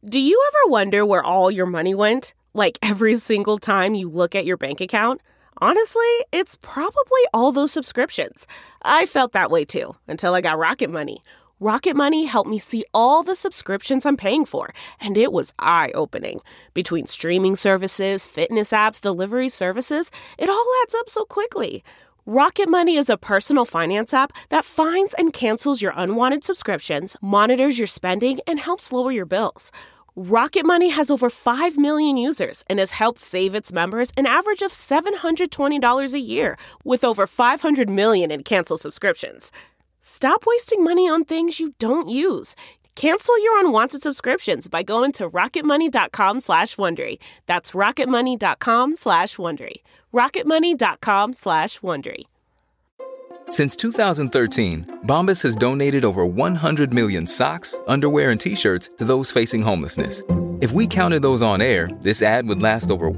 Do you ever wonder where all your money went? Like every single time you look at your bank account? Honestly, it's probably all those subscriptions. I felt that way too, until I got Rocket Money. Rocket Money helped me see all the subscriptions I'm paying for, and it was eye-opening. Between streaming services, fitness apps, delivery services, it all adds up so quickly. Rocket Money is a personal finance app that finds and cancels your unwanted subscriptions, monitors your spending, and helps lower your bills. Rocket Money has over 5 million users and has helped save its members an average of $720 a year, with over 500 million in canceled subscriptions. Stop wasting money on things you don't use. Cancel your unwanted subscriptions by going to rocketmoney.com/Wondery. That's rocketmoney.com/Wondery. rocketmoney.com/Wondery. Since 2013, Bombas has donated over 100 million socks, underwear, and T-shirts to those facing homelessness. If we counted those on air, this ad would last over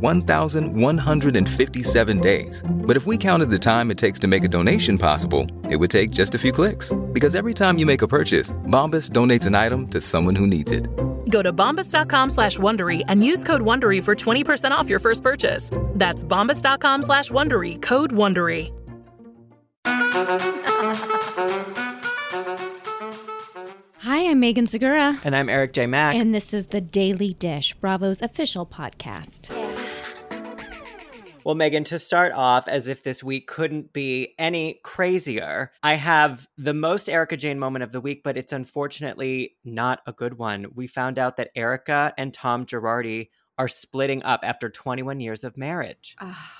1,157 days. But if we counted the time it takes to make a donation possible, it would take just a few clicks. Because every time you make a purchase, Bombas donates an item to someone who needs it. Go to bombas.com/Wondery and use code Wondery for 20% off your first purchase. That's bombas.com/Wondery, code Wondery. Hi, I'm Megan Segura. And I'm Eric J. Mack. And this is The Daily Dish, Bravo's official podcast. Well, Megan, to start off, as if this week couldn't be any crazier, I have the most Erika Jayne moment of the week, but it's unfortunately not a good one. We found out that Erika and Tom Girardi are splitting up after 21 years of marriage.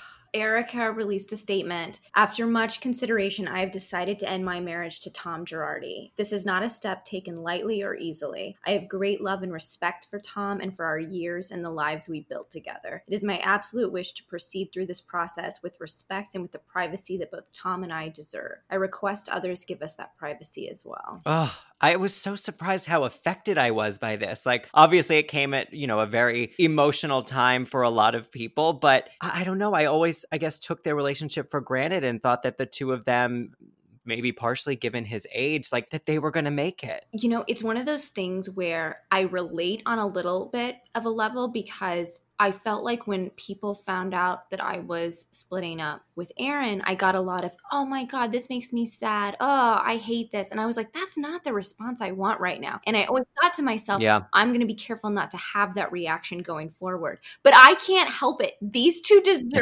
Erika released a statement. After much consideration, I have decided to end my marriage to Tom Girardi. This is not a step taken lightly or easily. I have great love and respect for Tom and for our years and the lives we built together. It is my absolute wish to proceed through this process with respect and with the privacy that both Tom and I deserve. I request others give us that privacy as well. I was so surprised how affected I was by this. Like, obviously it came at, a very emotional time for a lot of people, but I don't know. I always, took their relationship for granted and thought that the two of them, maybe partially given his age, like that they were going to make it. It's one of those things where I relate on a little bit of a level because I felt like when people found out that I was splitting up with Aaron, I got a lot of, oh my God, this makes me sad. Oh, I hate this. And I was like, that's not the response I want right now. And I always thought to myself, I'm going to be careful not to have that reaction going forward. But I can't help it. These two deserve,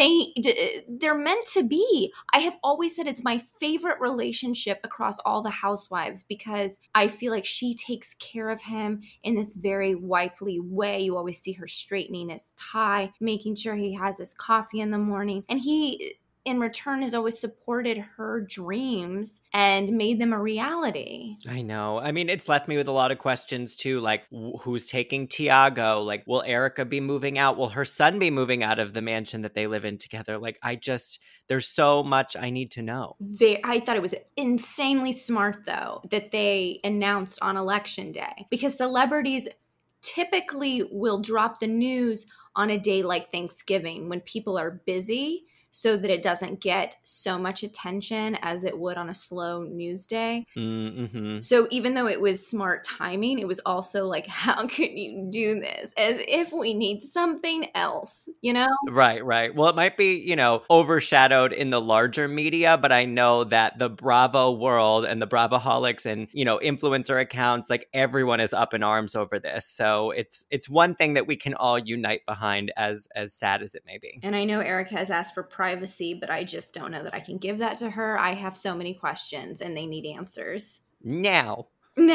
they're meant to be. I have always said it's my favorite relationship across all the housewives because I feel like she takes care of him in this very wifely way. You always see her straightening his tie, making sure he has his coffee in the morning. And he, in return, has always supported her dreams and made them a reality. I know. I mean, it's left me with a lot of questions too, like who's taking Tiago? Like, will Erika be moving out? Will her son be moving out of the mansion that they live in together? Like, there's so much I need to know. I thought it was insanely smart, though, that they announced on Election Day, because celebrities typically will drop the news on a day like Thanksgiving when people are busy, so that it doesn't get so much attention as it would on a slow news day. Mm-hmm. So even though it was smart timing, it was also like, how can you do this? As if we need something else, Right. Well, it might be, overshadowed in the larger media, but I know that the Bravo world and the Bravoholics and, influencer accounts, like everyone is up in arms over this. So it's one thing that we can all unite behind, as sad as it may be. And I know Erika has asked for privacy, but I just don't know that I can give that to her. I have so many questions and they need answers. Now.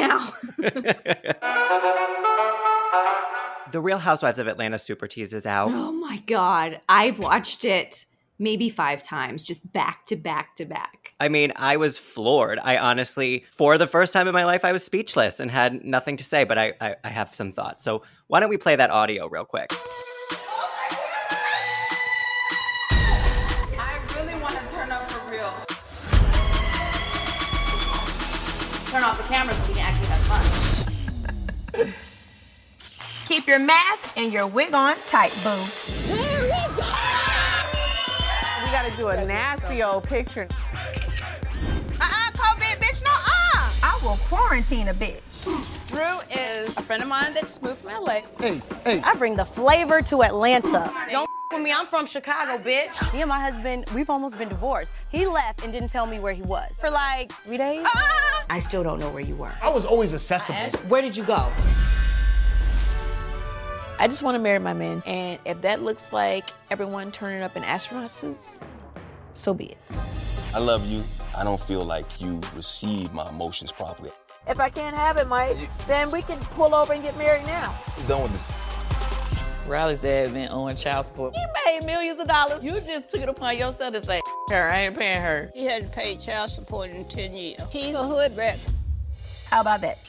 The Real Housewives of Atlanta Super Tease is out. Oh my God. I've watched it maybe 5 times, just back to back to back. I mean, I was floored. I honestly, for the first time in my life, I was speechless and had nothing to say, but I have some thoughts. So why don't we play that audio real quick? Turn off the cameras so we can actually have fun. Keep your mask and your wig on tight, boo. We gotta do a nasty old picture. COVID, bitch, no. I will quarantine a bitch. Drew is a friend of mine that just moved from LA. Hey. I bring the flavor to Atlanta. Don't with me, I'm from Chicago, bitch. Me and my husband, we've almost been divorced. He left and didn't tell me where he was for like 3 days. I still don't know where you were. I was always accessible. Where did you go? I just want to marry my man, and if that looks like everyone turning up in astronaut suits, so be it. I love you. I don't feel like you receive my emotions properly. If I can't have it, Mike, then we can pull over and get married now. I'm done with this. Riley's dad been owing child support. He made millions of dollars. You just took it upon yourself to say, her, I ain't paying her. He hadn't paid child support in 10 years. He's a hood rat. How about that?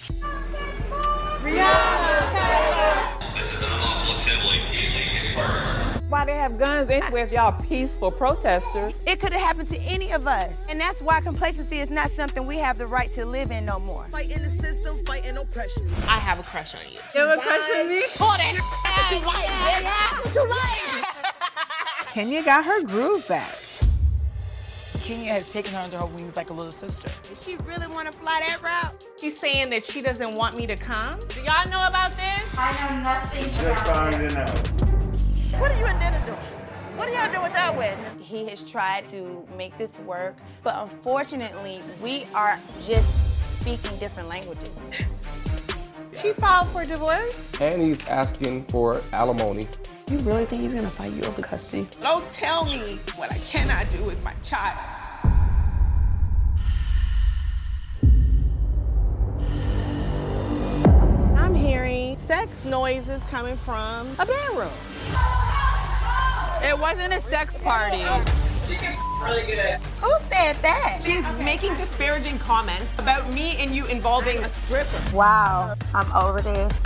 Why they have guns anywhere if y'all peaceful protesters? It could have happened to any of us. And that's why complacency is not something we have the right to live in no more. Fighting the system, fighting oppression. I have a crush on you. You have a crush on me? Oh, that's what you like, man. That's what you like. Kenya got her groove back. Kenya has taken her under her wings like a little sister. Does she really want to fly that route? She's saying that she doesn't want me to come. Do y'all know about this? I know nothing Just about finding out. What are you and Dennis doing? What are y'all doing with y'all wedding? He has tried to make this work, but unfortunately, we are just speaking different languages. He filed for divorce? And he's asking for alimony. You really think he's gonna fight you over custody? Don't tell me what I cannot do with my child. I'm hearing sex noises coming from a bedroom. It wasn't a sex party. Really good. Who said that? She's making disparaging comments about me and you involving a stripper. Wow, I'm over this.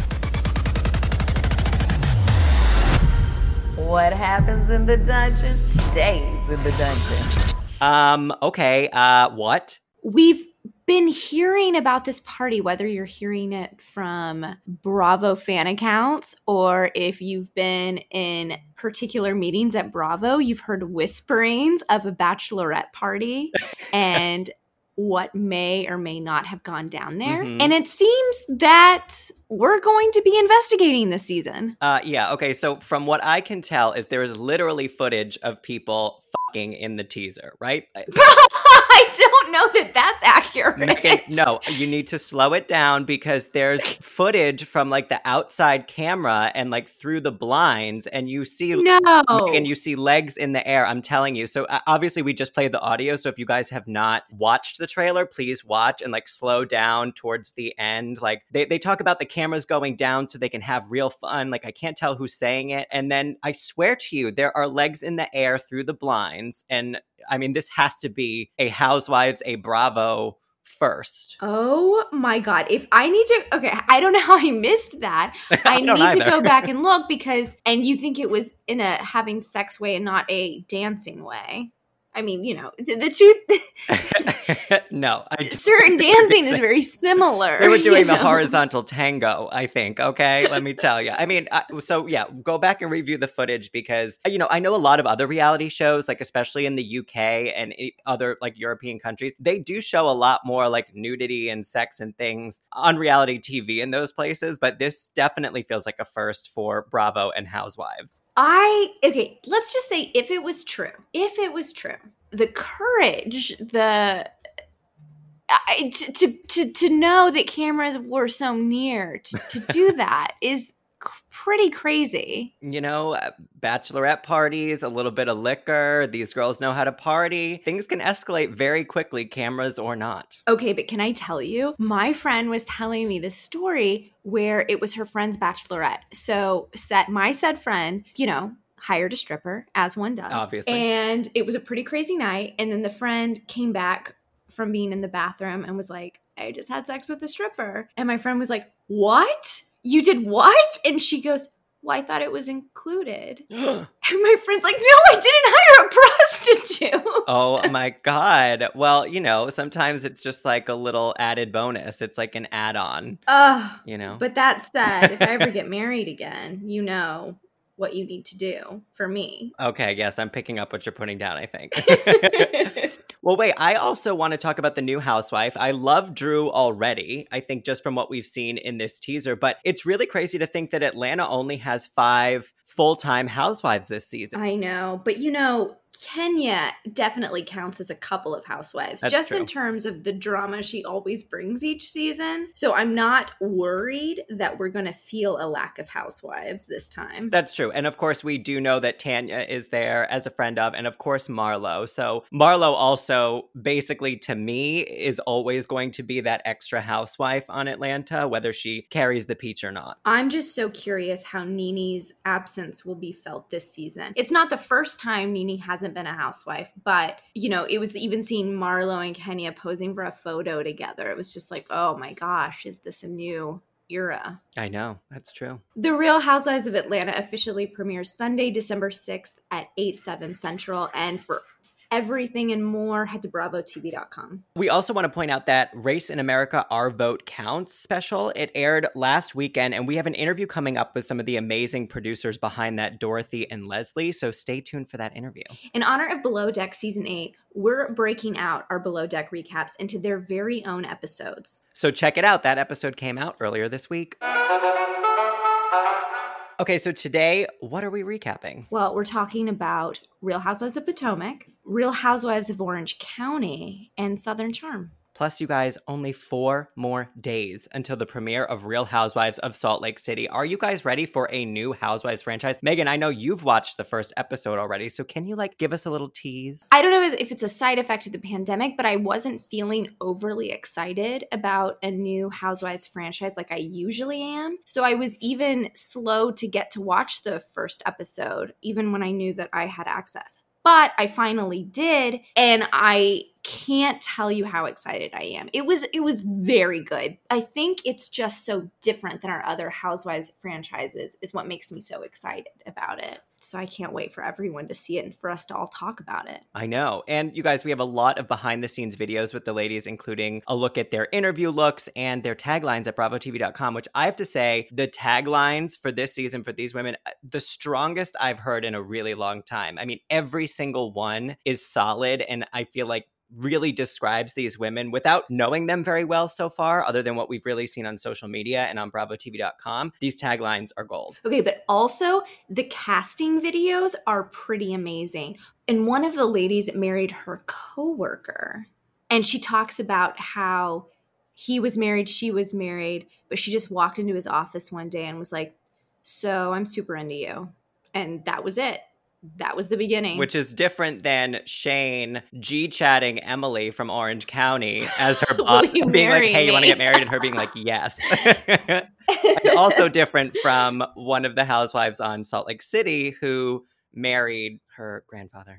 What happens in the dungeon stays in the dungeon. Okay, what? We've been hearing about this party, whether you're hearing it from Bravo fan accounts or if you've been in particular meetings at Bravo, you've heard whisperings of a bachelorette party and what may or may not have gone down there. Mm-hmm. And it seems that we're going to be investigating this season. Yeah, okay, so from what I can tell is there is literally footage of people fucking in the teaser, right? I don't know that that's accurate. Megan, no, you need to slow it down because there's footage from like the outside camera and like through the blinds and you see Megan, you see legs in the air. I'm telling you. So obviously we just played the audio. So if you guys have not watched the trailer, please watch and like slow down towards the end. Like they talk about the cameras going down so they can have real fun. Like I can't tell who's saying it. And then I swear to you, there are legs in the air through the blinds. And I mean, this has to be a Housewives, a Bravo first. Oh my God. If I need to, okay, I don't know how I missed that. I need to go back and look because, and you think it was in a having sex way and not a dancing way. I mean, you know, the truth. No. Certain dancing is very similar. They were doing the horizontal tango, I think. Okay. Let me tell you. I mean, so yeah, go back and review the footage because, you know, I know a lot of other reality shows, like especially in the UK and other like European countries, they do show a lot more like nudity and sex and things on reality TV in those places. But this definitely feels like a first for Bravo and Housewives. Okay, let's just say if it was true, the courage, to know that cameras were so near to do that is pretty crazy. You know, bachelorette parties, a little bit of liquor. These girls know how to party. Things can escalate very quickly, cameras or not. Okay, but can I tell you? My friend was telling me this story where it was her friend's bachelorette. So my said friend, you know, hired a stripper, as one does. Obviously. And it was a pretty crazy night. And then the friend came back from being in the bathroom and was like, I just had sex with a stripper. And my friend was like, what? You did what? And she goes, well, I thought it was included. And my friend's like, no, I didn't hire a prostitute. Oh my God. Well, you know, sometimes it's just like a little added bonus. It's like an add-on, you know? But that said, if I ever get married again, you know what you need to do for me. Okay, yes, I'm picking up what you're putting down, I think. Well, wait, I also want to talk about the new housewife. I love Drew already, I think just from what we've seen in this teaser, but it's really crazy to think that Atlanta only has 5 full-time housewives this season. I know, but Kenya definitely counts as a couple of housewives, That's just true. in terms of the drama she always brings each season. So I'm not worried that we're going to feel a lack of housewives this time. That's true. And of course, we do know that Tanya is there as a friend of, and of course, Marlo. So Marlo also, basically to me, is always going to be that extra housewife on Atlanta, whether she carries the peach or not. I'm just so curious how Nene's absence will be felt this season. It's not the first time Nene hasn't been a housewife, but it was even seeing Marlo and Kenya posing for a photo together. It was just like, oh my gosh, is this a new era? I know, that's true. The Real Housewives of Atlanta officially premieres Sunday, December 6th at 8/7 Central. And for everything and more, head to BravoTV.com. We also want to point out that Race in America, Our Vote Counts special. It aired last weekend, and we have an interview coming up with some of the amazing producers behind that, Dorothy and Leslie, so stay tuned for that interview. In honor of Below Deck Season 8, we're breaking out our Below Deck recaps into their very own episodes. So check it out. That episode came out earlier this week. Okay, so today, what are we recapping? Well, we're talking about Real Housewives of Potomac, Real Housewives of Orange County, and Southern Charm. Plus, you guys, only 4 more days until the premiere of Real Housewives of Salt Lake City. Are you guys ready for a new Housewives franchise? Megan, I know you've watched the first episode already, so can you give us a little tease? I don't know if it's a side effect of the pandemic, but I wasn't feeling overly excited about a new Housewives franchise like I usually am. So I was even slow to get to watch the first episode, even when I knew that I had access. But I finally did, and I can't tell you how excited I am. It was very good. I think it's just so different than our other Housewives franchises is what makes me so excited about it. So I can't wait for everyone to see it and for us to all talk about it. I know. And you guys, we have a lot of behind the scenes videos with the ladies, including a look at their interview looks and their taglines at BravoTV.com, which I have to say, the taglines for this season for these women, the strongest I've heard in a really long time. I mean, every single one is solid, and I feel like really describes these women without knowing them very well so far, other than what we've really seen on social media and on BravoTV.com. These taglines are gold. Okay, but also the casting videos are pretty amazing. And one of the ladies married her coworker, and she talks about how he was married, she was married, but she just walked into his office one day and was like, "So I'm super into you." And that was it. That was the beginning. Which is different than Shane G-chatting Emily from Orange County as her boss, being like, "Hey, you want to get married?" And her being like, "Yes." And also different from one of the housewives on Salt Lake City who married her grandfather.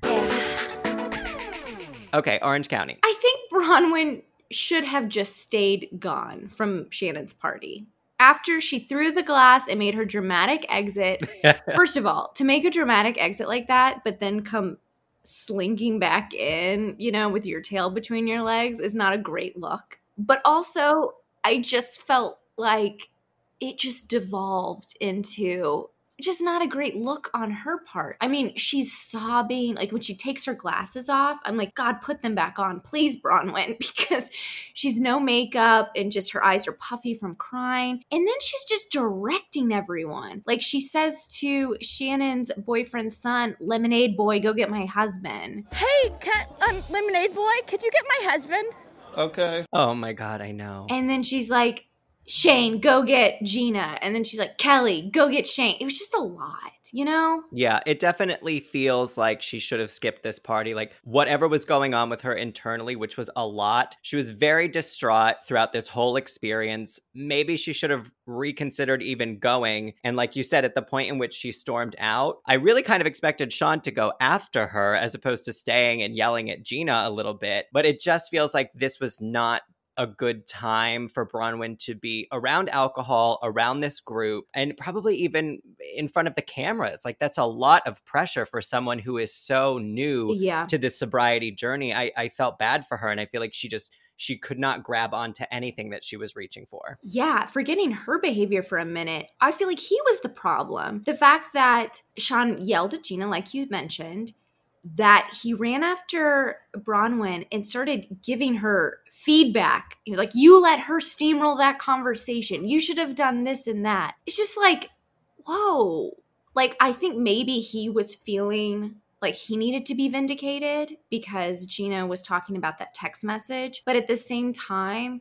Okay, Orange County. I think Bronwyn should have just stayed gone from Shannon's party. After she threw the glass and made her dramatic exit, first of all, to make a dramatic exit like that, but then come slinking back in, with your tail between your legs is not a great look. But also, I just felt like it just devolved into just not a great look on her part. I mean, she's sobbing. Like when she takes her glasses off, I'm like, God, put them back on, please, Bronwyn, because she's no makeup and just her eyes are puffy from crying. And then she's just directing everyone. Like she says to Shannon's boyfriend's son, "Lemonade boy, go get my husband." Hey, Lemonade boy, could you get my husband? Okay. Oh my God, I know. And then she's like, "Shane, go get Gina." And then she's like, "Kelly, go get Shane." It was just a lot, Yeah, it definitely feels like she should have skipped this party. Like whatever was going on with her internally, which was a lot. She was very distraught throughout this whole experience. Maybe she should have reconsidered even going. And like you said, at the point in which she stormed out, I really kind of expected Sean to go after her as opposed to staying and yelling at Gina a little bit. But it just feels like this was not a good time for Bronwyn to be around alcohol, around this group, and probably even in front of the cameras. Like that's a lot of pressure for someone who is so new to this sobriety journey. I felt bad for her, and I feel like she could not grab onto anything that she was reaching for. Yeah, forgetting her behavior for a minute, I feel like he was the problem. The fact that Sean yelled at Gina, like you mentioned, that he ran after Bronwyn and started giving her feedback. He was like, you let her steamroll that conversation. You should have done this and that. It's just like, whoa. Like, I think maybe he was feeling like he needed to be vindicated because Gina was talking about that text message. But at the same time,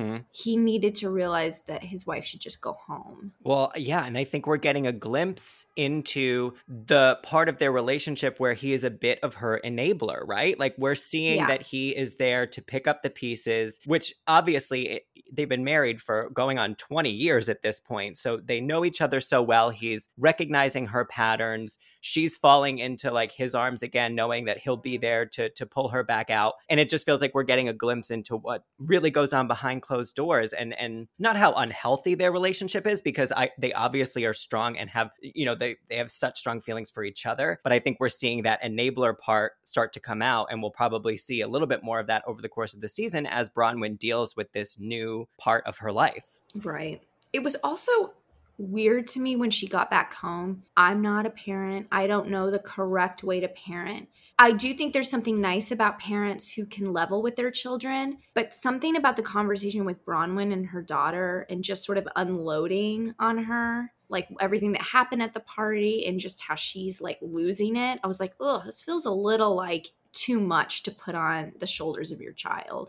he needed to realize that his wife should just go home. Well, yeah. And I think we're getting a glimpse into the part of their relationship where he is a bit of her enabler, right? Like we're seeing that he is there to pick up the pieces, which obviously they've been married for going on 20 years at this point. So they know each other so well. He's recognizing her patterns. She's falling into like his arms again, knowing that he'll be there to pull her back out. And it just feels like we're getting a glimpse into what really goes on behind closed doors, and not how unhealthy their relationship is, because they obviously are strong and have, they have such strong feelings for each other. But I think we're seeing that enabler part start to come out, and we'll probably see a little bit more of that over the course of the season as Bronwyn deals with this new part of her life. Right. It was also weird to me when she got back home. I'm not a parent. I don't know the correct way to parent. I do think there's something nice about parents who can level with their children, but something about the conversation with Bronwyn and her daughter and just sort of unloading on her, like everything that happened at the party and just how she's like losing it. I was like, oh, this feels a little like too much to put on the shoulders of your child,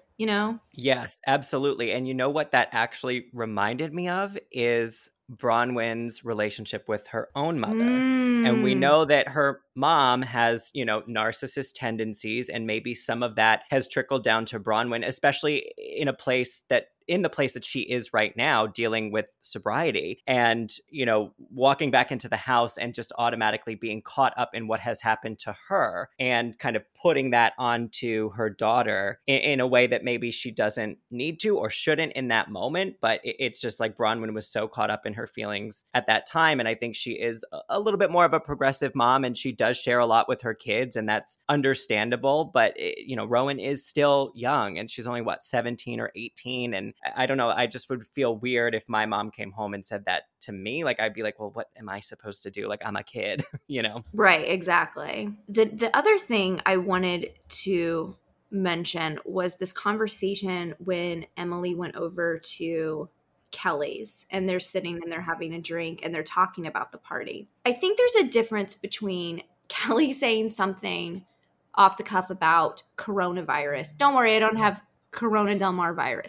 Yes, absolutely. And you know what that actually reminded me of is Bronwyn's relationship with her own mother. And we know that her mom has, narcissist tendencies, and maybe some of that has trickled down to Bronwyn, especially in the place that she is right now, dealing with sobriety and, walking back into the house and just automatically being caught up in what has happened to her and kind of putting that onto her daughter in a way that maybe she doesn't need to or shouldn't in that moment. But it's just like Bronwyn was so caught up in her feelings at that time. And I think she is a little bit more of a progressive mom, and she does share a lot with her kids, and that's understandable. But, Rowan is still young, and she's only 17 or 18. And I don't know. I just would feel weird if my mom came home and said that to me. Like, I'd be like, well, what am I supposed to do? Like, I'm a kid, Right, exactly. The other thing I wanted to mention was this conversation when Emily went over to Kelly's and they're sitting and they're having a drink and they're talking about the party. I think there's a difference between Kelly saying something off the cuff about coronavirus. Don't worry, I don't have Corona Del Mar virus.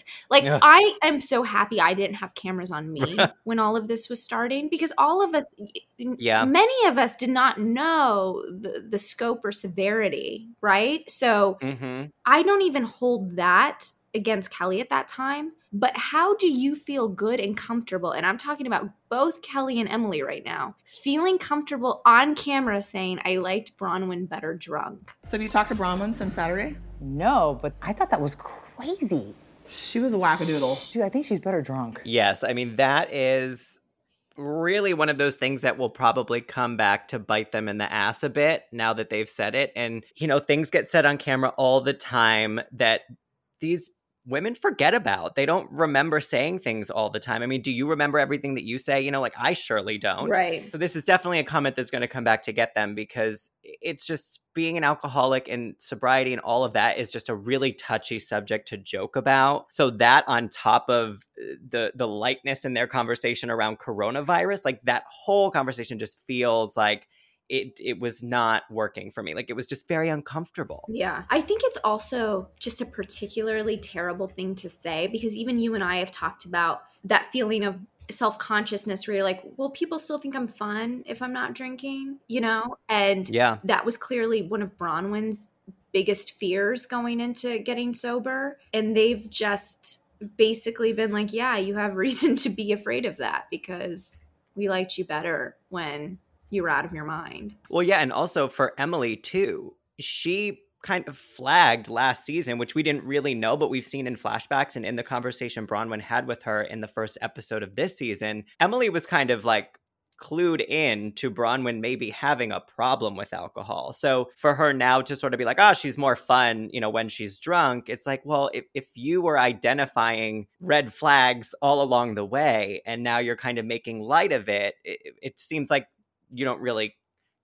I am so happy I didn't have cameras on me when all of this was starting, because all of us, many of us did not know the scope or severity, right? So I don't even hold that against Kelly at that time. But how do you feel good and comfortable? And I'm talking about both Kelly and Emily right now, feeling comfortable on camera saying, I liked Bronwyn better drunk. So have you talked to Bronwyn since Saturday? No, but I thought that was crazy. She was a wackadoodle. Dude, I think she's better drunk. Yes, I mean, that is really one of those things that will probably come back to bite them in the ass a bit now that they've said it. And, things get said on camera all the time that these women forget about. They don't remember saying things all the time. I mean, do you remember everything that you say? I surely don't. Right. So this is definitely a comment that's going to come back to get them, because it's just being an alcoholic and sobriety and all of that is just a really touchy subject to joke about. So that on top of the lightness in their conversation around coronavirus, like that whole conversation just feels like it was not working for me. Like, it was just very uncomfortable. Yeah. I think it's also just a particularly terrible thing to say, because even you and I have talked about that feeling of self-consciousness where you're like, well, people still think I'm fun if I'm not drinking, And that was clearly one of Bronwyn's biggest fears going into getting sober. And they've just basically been like, yeah, you have reason to be afraid of that because we liked you better when you were out of your mind. Well, yeah. And also for Emily too, she kind of flagged last season, which we didn't really know, but we've seen in flashbacks and in the conversation Bronwyn had with her in the first episode of this season. Emily was kind of like clued in to Bronwyn maybe having a problem with alcohol. So for her now to sort of be like, oh, she's more fun, when she's drunk, it's like, well, if you were identifying red flags all along the way and now you're kind of making light of it, it seems like you don't really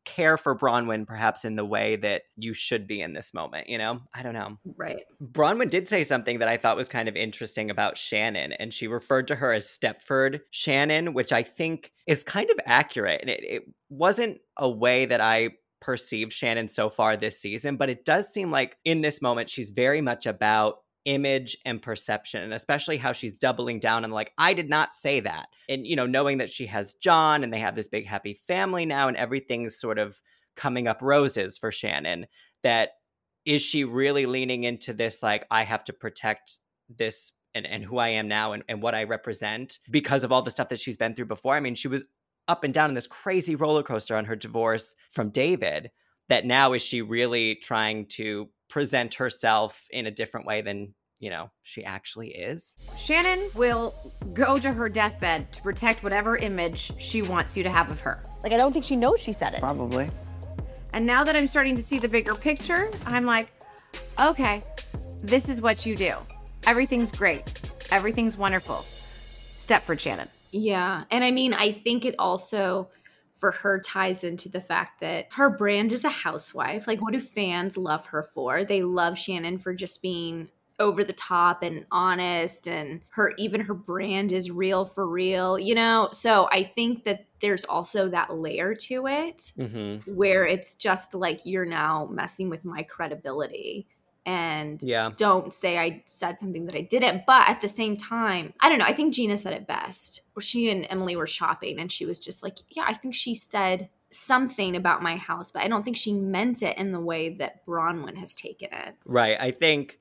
care for Bronwyn perhaps in the way that you should be in this moment, you know? I don't know. Right. Bronwyn did say something that I thought was kind of interesting about Shannon, and she referred to her as Stepford Shannon, which I think is kind of accurate. And it wasn't a way that I perceived Shannon so far this season, but it does seem like in this moment, she's very much about image and perception, and especially how she's doubling down on like, I did not say that. And, you know, knowing that she has John and they have this big happy family now and everything's sort of coming up roses for Shannon, that is she really leaning into this, like, I have to protect this and who I am now and what I represent because of all the stuff that she's been through before. I mean, she was up and down in this crazy roller coaster on her divorce from David, that now is she really trying to present herself in a different way than, you know, she actually is? Shannon will go to her deathbed to protect whatever image she wants you to have of her. Like, I don't think she knows she said it. Probably. And now that I'm starting to see the bigger picture, I'm like, okay, this is what you do. Everything's great. Everything's wonderful. Stepford Shannon. Yeah. And I mean, I think it also for her ties into the fact that her brand is a housewife. Like, what do fans love her for? They love Shannon for just being over the top and honest, and even her brand is real for real, you know? So I think that there's also that layer to it where it's just like, you're now messing with my credibility. And don't say I said something that I didn't. But at the same time, I don't know. I think Gina said it best. She and Emily were shopping and she was just like, yeah, I think she said something about my house, but I don't think she meant it in the way that Bronwyn has taken it. Right. I think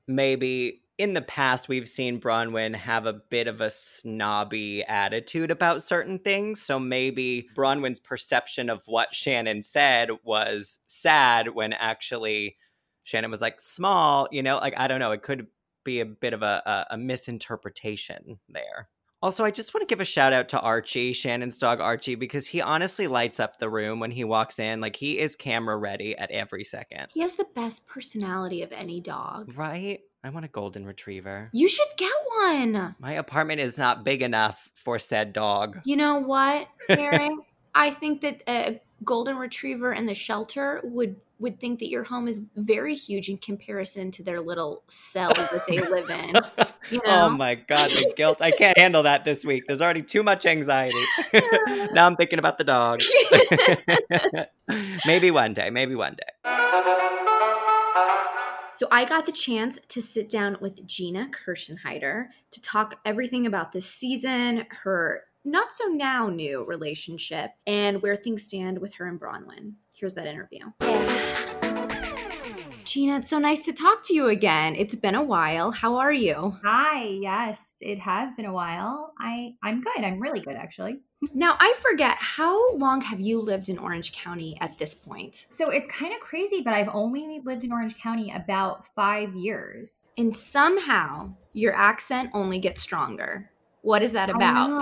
maybe in the past we've seen Bronwyn have a bit of a snobby attitude about certain things. So maybe Bronwyn's perception of what Shannon said was sad when actually Shannon was like small, you know, like, I don't know. It could be a bit of a misinterpretation there. Also, I just want to give a shout out to Archie, Shannon's dog Archie, because he honestly lights up the room when he walks in. Like, he is camera ready at every second. He has the best personality of any dog. Right? I want a golden retriever. You should get one. My apartment is not big enough for said dog. You know what, Erin? I think that a golden retriever in the shelter would think that your home is very huge in comparison to their little cell that they live in. You know? Oh my God, the guilt. I can't handle that this week. There's already too much anxiety. Now I'm thinking about the dog. Maybe one day. So I got the chance to sit down with Gina Kirschenheiter to talk everything about this season, her not so now new relationship, and where things stand with her and Bronwyn. Here's that interview. Gina, it's so nice to talk to you again. It's been a while. How are you? Hi. Yes, it has been a while. I'm good. I'm really good, actually. Now, I forget, how long have you lived in Orange County at this point? So it's kind of crazy, but I've only lived in Orange County about 5 years. And somehow your accent only gets stronger. What is that about?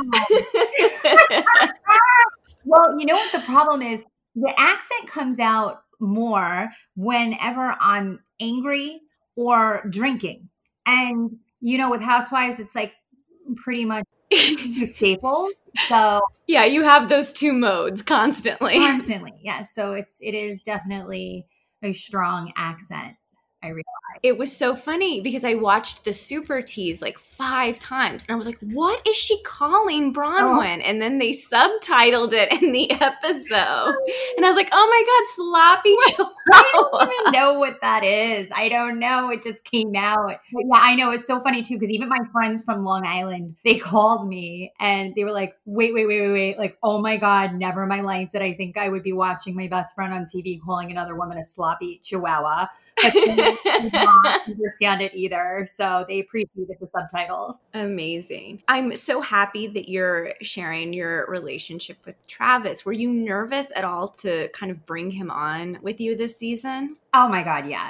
Well, you know what the problem is? The accent comes out more whenever I'm angry or drinking. And, you know, with Housewives, it's like pretty much a staple. So yeah, you have those two modes constantly. Yeah. So it is definitely a strong accent, I realized. It was so funny because I watched the Super Tease like 5 times and I was like, what is she calling Bronwyn? And then they subtitled it in the episode. And I was like, oh my God, sloppy chihuahua. I don't even know what that is. I don't know. It just came out. But yeah, I know. It's so funny too, because even my friends from Long Island, they called me and they were like, wait. Like, oh my God, never in my life did I think I would be watching my best friend on TV calling another woman a sloppy chihuahua. But they did not understand it either. So they appreciated the subtitles. Amazing. I'm so happy that you're sharing your relationship with Travis. Were you nervous at all to kind of bring him on with you this season? Oh my God, yes.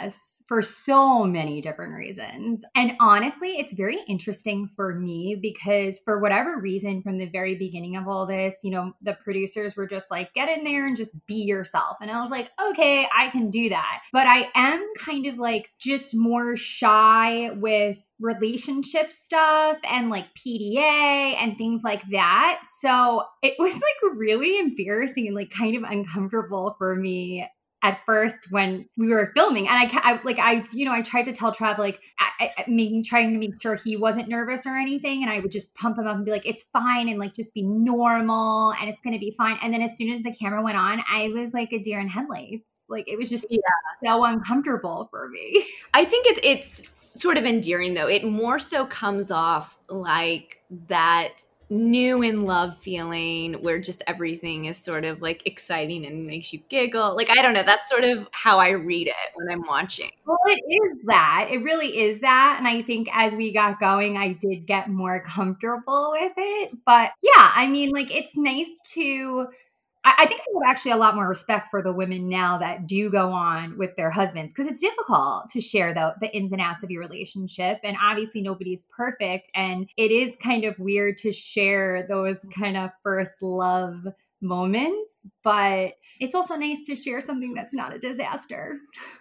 for so many different reasons. And honestly, it's very interesting for me because for whatever reason, from the very beginning of all this, you know, the producers were just like, get in there and just be yourself. And I was like, okay, I can do that. But I am kind of like just more shy with relationship stuff and like PDA and things like that. So it was like really embarrassing and like kind of uncomfortable for me at first when we were filming. And I tried to tell Trav, like, trying to make sure he wasn't nervous or anything. And I would just pump him up and be like, it's fine. And like, just be normal and it's going to be fine. And then as soon as the camera went on, I was like a deer in headlights. Like, it was just so uncomfortable for me. I think it's sort of endearing though. It more so comes off like that new in love feeling where just everything is sort of like exciting and makes you giggle. Like, I don't know. That's sort of how I read it when I'm watching. Well, it is that. It really is that. And I think as we got going, I did get more comfortable with it. But yeah, I mean, like, it's nice to... I think I have actually a lot more respect for the women now that do go on with their husbands because it's difficult to share the ins and outs of your relationship. And obviously nobody's perfect. And it is kind of weird to share those kind of first love moments, but it's also nice to share something that's not a disaster.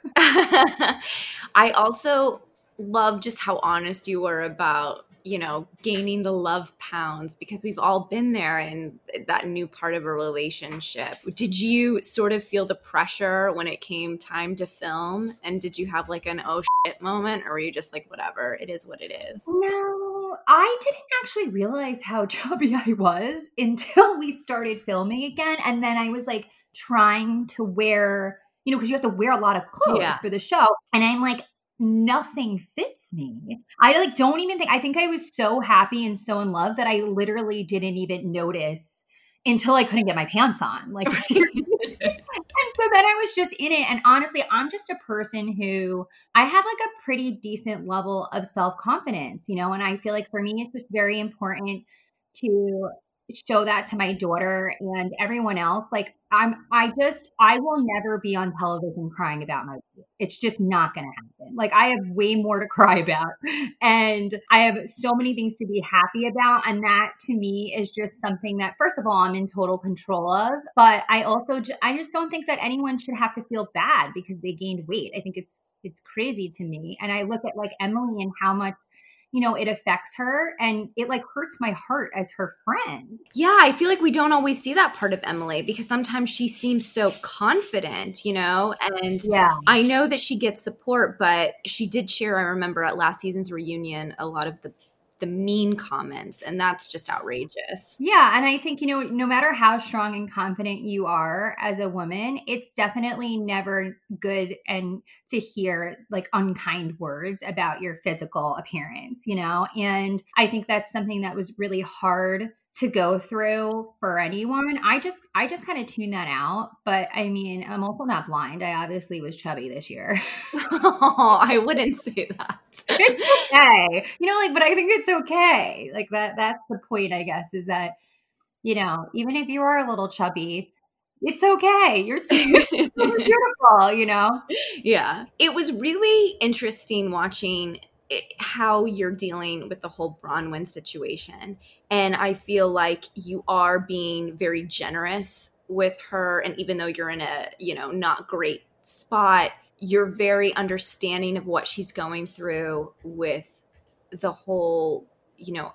I also love just how honest you were about, you know, gaining the love pounds because we've all been there in that new part of a relationship. Did you sort of feel the pressure when it came time to film? And did you have like an oh shit moment, or were you just like, whatever, it is what it is? No, I didn't actually realize how chubby I was until we started filming again. And then I was like trying to wear, you know, because you have to wear a lot of clothes for the show. And I'm like, nothing fits me. I like don't even think, I think I was so happy and so in love that I literally didn't even notice until I couldn't get my pants on. Like, and so then I was just in it. And honestly, I'm just a person who I have like a pretty decent level of self-confidence, you know, and I feel like for me, it's just very important to show that to my daughter and everyone else. Like I will never be on television crying about my weight. It's just not going to happen. Like, I have way more to cry about and I have so many things to be happy about. And that to me is just something that, first of all, I'm in total control of, but I just don't think that anyone should have to feel bad because they gained weight. I think it's crazy to me. And I look at like Emily and how much, you know, it affects her and it like hurts my heart as her friend. Yeah, I feel like we don't always see that part of Emily because sometimes she seems so confident, you know, and I know that she gets support, but she did share, I remember at last season's reunion, a lot of the mean comments, and that's just outrageous. Yeah, and I think, you know, no matter how strong and confident you are as a woman, it's definitely never good and to hear like unkind words about your physical appearance, you know? And I think that's something that was really hard to go through for anyone. I just kind of tune that out. But I mean, I'm also not blind. I obviously was chubby this year. Oh, I wouldn't say that. It's okay. You know, like, but I think it's okay. Like that's the point, I guess, is that, you know, even if you are a little chubby, it's okay. You're so beautiful, you know? Yeah. It was really interesting watching how you're dealing with the whole Bronwyn situation. And I feel like you are being very generous with her. And even though you're in a, you know, not great spot, you're very understanding of what she's going through with the whole, you know,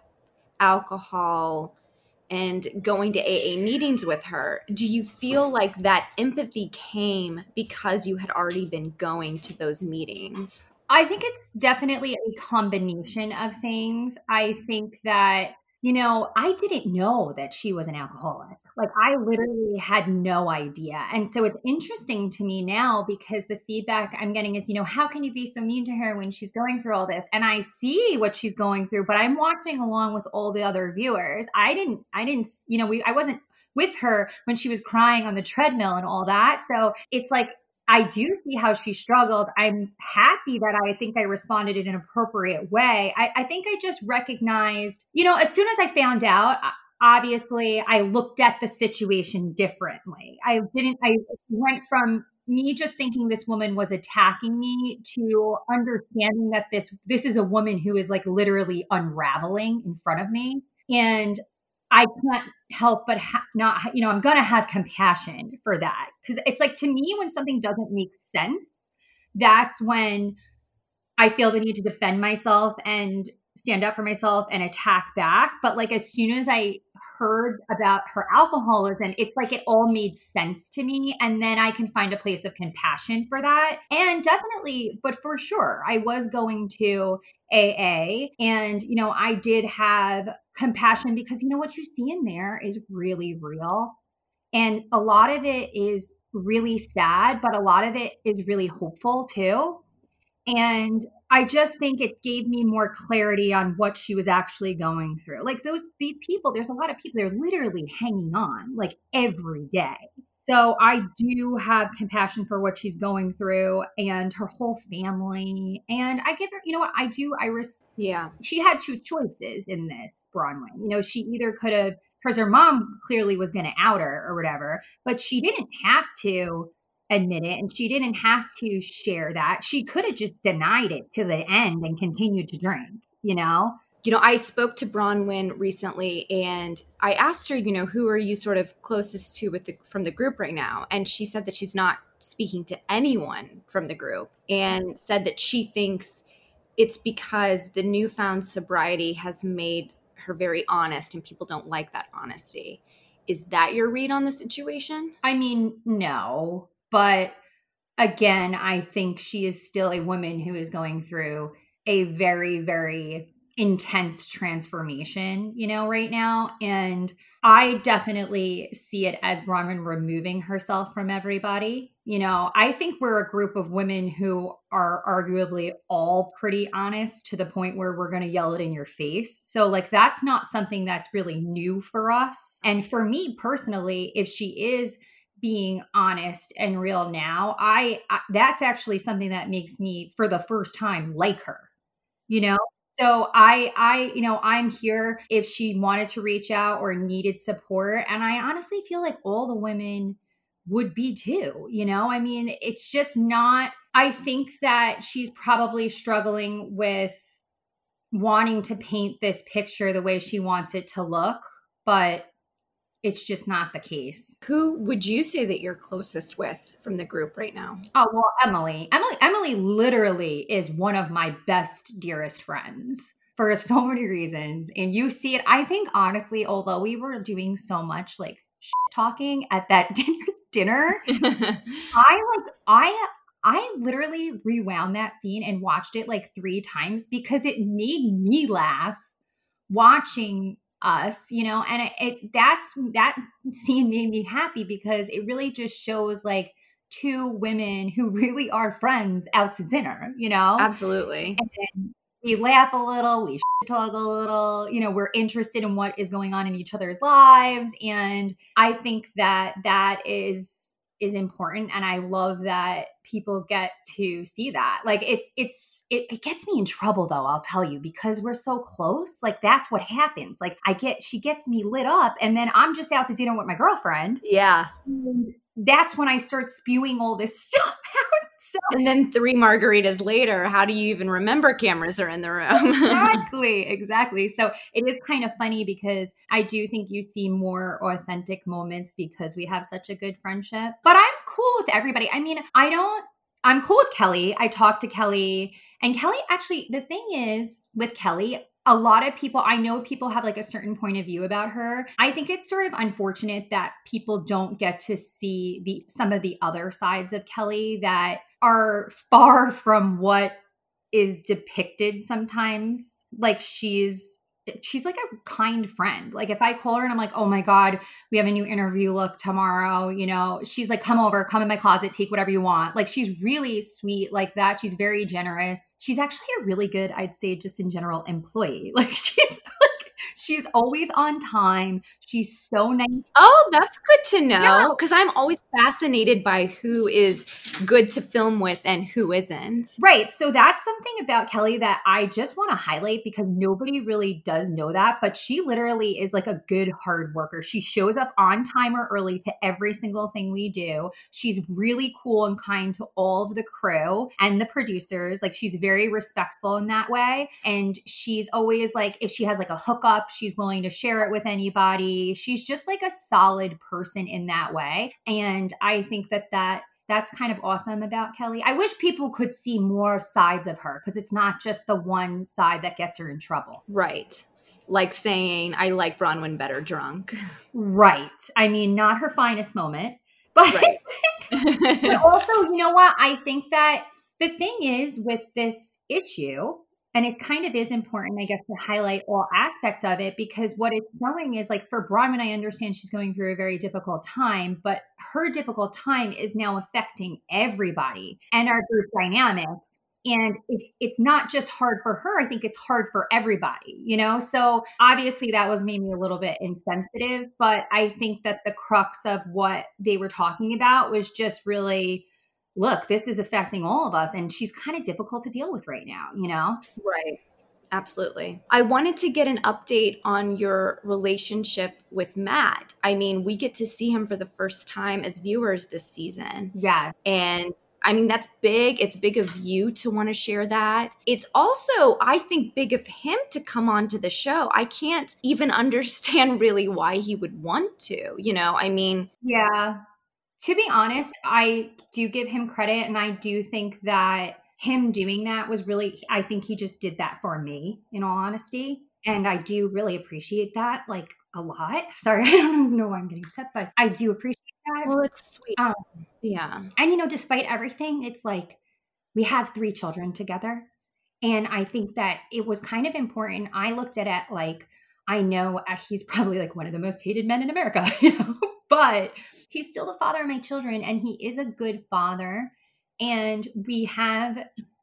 alcohol and going to AA meetings with her. Do you feel like that empathy came because you had already been going to those meetings? I think it's definitely a combination of things. I think that, you know, I didn't know that she was an alcoholic. Like, I literally had no idea. And so it's interesting to me now because the feedback I'm getting is, you know, how can you be so mean to her when she's going through all this? And I see what she's going through, but I'm watching along with all the other viewers. I didn't, you know, I wasn't with her when she was crying on the treadmill and all that. So it's like, I do see how she struggled. I'm happy that I think I responded in an appropriate way. I think I just recognized, you know, as soon as I found out, obviously I looked at the situation differently. I went from me just thinking this woman was attacking me to understanding that this is a woman who is like literally unraveling in front of me. And I can't help but not, I'm going to have compassion for that. Because it's like, to me, when something doesn't make sense, that's when I feel the need to defend myself and stand up for myself and attack back. But like, as soon as I heard about her alcoholism, it's like it all made sense to me. And then I can find a place of compassion for that. And definitely, but for sure, I was going to AA and, I did have compassion because what you see in there is really real. And a lot of it is really sad, but a lot of it is really hopeful too. And I just think it gave me more clarity on what she was actually going through. Like these people, there's a lot of people, they're literally hanging on like every day. So I do have compassion for what she's going through and her whole family. And I give her, she had two choices in this, Bronwyn. She either could have, because her mom clearly was going to out her or whatever, but she didn't have to admit it and she didn't have to share that. She could have just denied it to the end and continued to drink, I spoke to Bronwyn recently and I asked her, who are you sort of closest to from the group right now? And she said that she's not speaking to anyone from the group and said that she thinks it's because the newfound sobriety has made her very honest and people don't like that honesty. Is that your read on the situation? I mean, no, but again, I think she is still a woman who is going through a very, very intense transformation, right now. And I definitely see it as Bronwyn removing herself from everybody. I think we're a group of women who are arguably all pretty honest to the point where we're going to yell it in your face. So like, that's not something that's really new for us. And for me personally, if she is being honest and real now, I that's actually something that makes me for the first time like her, So I'm here if she wanted to reach out or needed support. And I honestly feel like all the women would be too, I mean, it's just not, I think that she's probably struggling with wanting to paint this picture the way she wants it to look, but it's just not the case. Who would you say that you're closest with from the group right now? Oh, well, Emily. Emily literally is one of my best, dearest friends for so many reasons. And you see it, I think, honestly, although we were doing so much like talking at that dinner, I literally rewound that scene and watched it like 3 times because it made me laugh watching us, and that scene made me happy because it really just shows like 2 women who really are friends out to dinner, Absolutely. And then we laugh a little, we talk a little, we're interested in what is going on in each other's lives. And I think that is important. And I love that people get to see that. Like it gets me in trouble though, I'll tell you, because we're so close. Like that's what happens. Like she gets me lit up and then I'm just out to dinner with my girlfriend. Yeah. And that's when I start spewing all this stuff out. So, and then 3 margaritas later, how do you even remember cameras are in the room? Exactly. So it is kind of funny because I do think you see more authentic moments because we have such a good friendship. But I'm cool with everybody. I mean, I'm cool with Kelly. I talked to Kelly. And Kelly, actually, the thing is with Kelly, a lot of people, I know people have like a certain point of view about her. I think it's sort of unfortunate that people don't get to see some of the other sides of Kelly that are far from what is depicted sometimes. Like she's like a kind friend. Like if I call her and I'm like, oh my God, we have a new interview look tomorrow, she's like, come over, come in my closet, take whatever you want. Like she's really sweet like that. She's very generous. She's actually a really good, I'd say just in general, employee. Like she's always on time. She's so nice. Oh, that's good to know, because I'm always fascinated by who is good to film with and who isn't. Right. So that's something about Kelly that I just want to highlight because nobody really does know that, but she literally is like a good hard worker. She shows up on time or early to every single thing we do. She's really cool and kind to all of the crew and the producers. Like she's very respectful in that way. And she's always like, if she has like a hookup, she's willing to share it with anybody. She's just like a solid person in that way. And I think that that's kind of awesome about Kelly. I wish people could see more sides of her because it's not just the one side that gets her in trouble. Right. Like saying, I like Bronwyn better drunk. Right. I mean, not her finest moment. But, right. But also, you know what? I think that the thing is with this issue, and it kind of is important, I guess, to highlight all aspects of it because what it's showing is like for Bronwyn, I understand she's going through a very difficult time, but her difficult time is now affecting everybody and our group dynamic. And it's not just hard for her. I think it's hard for everybody, you know? So obviously that was maybe a little bit insensitive, but I think that the crux of what they were talking about was just really, look, this is affecting all of us. And she's kind of difficult to deal with right now, you know? Right. Absolutely. I wanted to get an update on your relationship with Matt. I mean, we get to see him for the first time as viewers this season. Yeah. And I mean, that's big. It's big of you to want to share that. It's also, I think, big of him to come onto the show. I can't even understand really why he would want to, you know? I mean, yeah. To be honest, I do give him credit, and I do think that him doing that was really, I think he just did that for me, in all honesty. And I do really appreciate that, like, a lot. Sorry, I don't know why I'm getting upset, but I do appreciate that. Well, it's sweet. Yeah. And, you know, despite everything, it's like we have 3 children together. And I think that it was kind of important. I looked at it like, I know he's probably like one of the most hated men in America, you know, but he's still the father of my children and he is a good father. And we have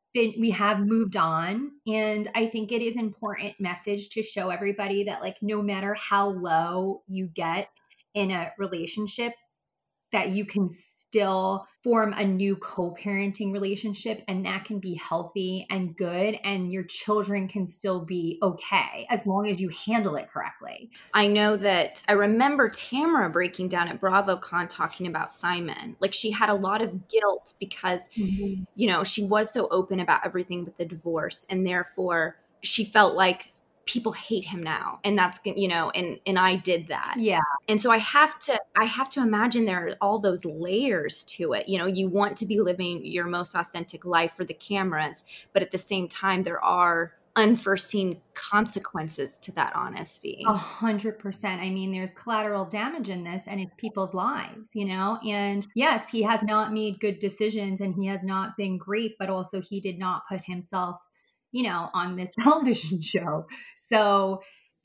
moved on. And I think it is an important message to show everybody that like, no matter how low you get in a relationship, that you can still form a new co-parenting relationship and that can be healthy and good and your children can still be okay as long as you handle it correctly. I know that I remember Tamara breaking down at BravoCon talking about Simon. Like she had a lot of guilt because, you know, she was so open about everything with the divorce and therefore she felt like people hate him now. And that's, you know, and I did that. Yeah. And so I have to imagine there are all those layers to it. You know, you want to be living your most authentic life for the cameras, but at the same time, there are unforeseen consequences to that honesty. 100%. I mean, there's collateral damage in this and it's people's lives, you know? And yes, he has not made good decisions and he has not been great, but also he did not put himself, you know, on this television show. So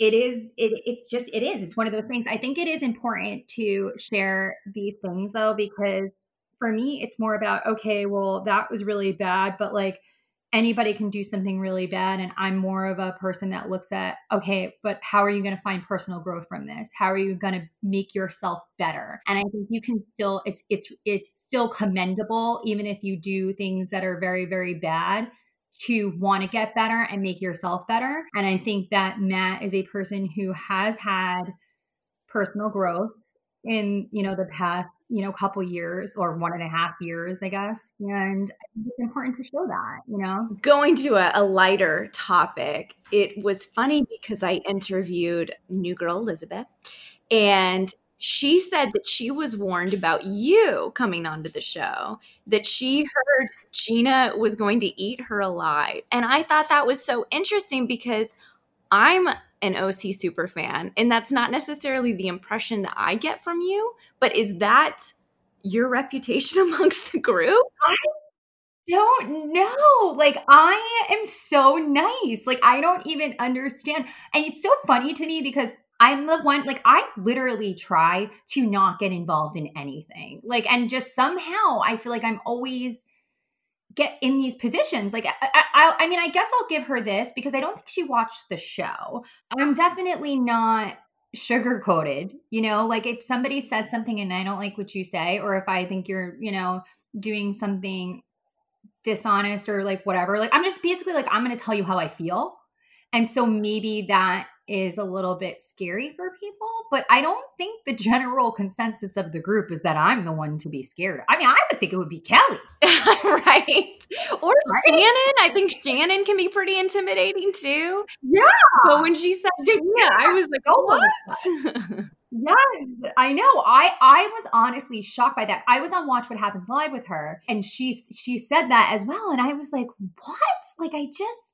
it's one of those things. I think it is important to share these things though, because for me, it's more about, okay, well, that was really bad, but like anybody can do something really bad. And I'm more of a person that looks at, okay, but how are you going to find personal growth from this? How are you going to make yourself better? And I think you can still, it's still commendable, even if you do things that are very, very bad, to want to get better and make yourself better. And I think that Matt is a person who has had personal growth in, you know, the past, you know, couple years or 1.5 years, I guess. And I think it's important to show that, you know. Going to a lighter topic, it was funny because I interviewed New Girl Elizabeth and she said that she was warned about you coming onto the show, that she heard Gina was going to eat her alive. And I thought that was so interesting because I'm an OC super fan, and that's not necessarily the impression that I get from you, but is that your reputation amongst the group? I don't know. Like, I am so nice. Like, I don't even understand. And it's so funny to me because I'm the one, like, I literally try to not get involved in anything. Like, and just somehow I feel like I'm always get in these positions. Like, I mean, I guess I'll give her this because I don't think she watched the show. I'm definitely not sugar coated, you know, like if somebody says something and I don't like what you say, or if I think you're, you know, doing something dishonest or like whatever, like I'm just basically like, I'm going to tell you how I feel. And so maybe that is a little bit scary for people, but I don't think the general consensus of the group is that I'm the one to be scared. I mean, I would think it would be Kelly. Right. Or Shannon. I think Shannon can be pretty intimidating too. Yeah. But when she said Gina, I was like, oh, what? Yes, I know. I was honestly shocked by that. I was on Watch What Happens Live with her, and she said that as well. And I was like, what? Like, I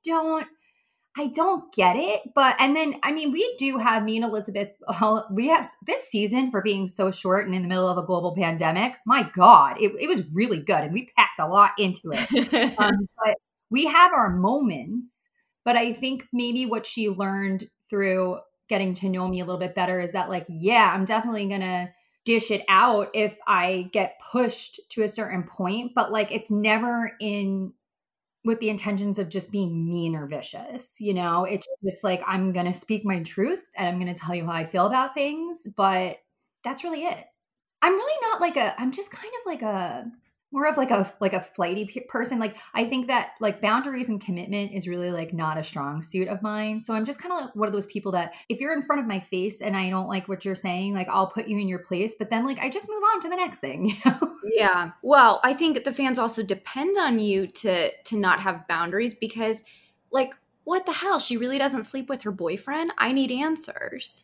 don't get it. But, and then, I mean, we do have me and Elizabeth, we have this season for being so short and in the middle of a global pandemic. My God, it was really good. And we packed a lot into it. But we have our moments. But I think maybe what she learned through getting to know me a little bit better is that, like, yeah, I'm definitely going to dish it out if I get pushed to a certain point. But like, it's never with the intentions of just being mean or vicious, you know. It's just like, I'm going to speak my truth and I'm going to tell you how I feel about things, but that's really it. I'm really not like I'm just kind of like more of like a flighty person. Like, I think that like boundaries and commitment is really like not a strong suit of mine. So I'm just kind of like one of those people that if you're in front of my face and I don't like what you're saying, like I'll put you in your place, but then like I just move on to the next thing, you know? Yeah. Well, I think the fans also depend on you to not have boundaries because like, what the hell? She really doesn't sleep with her boyfriend? I need answers.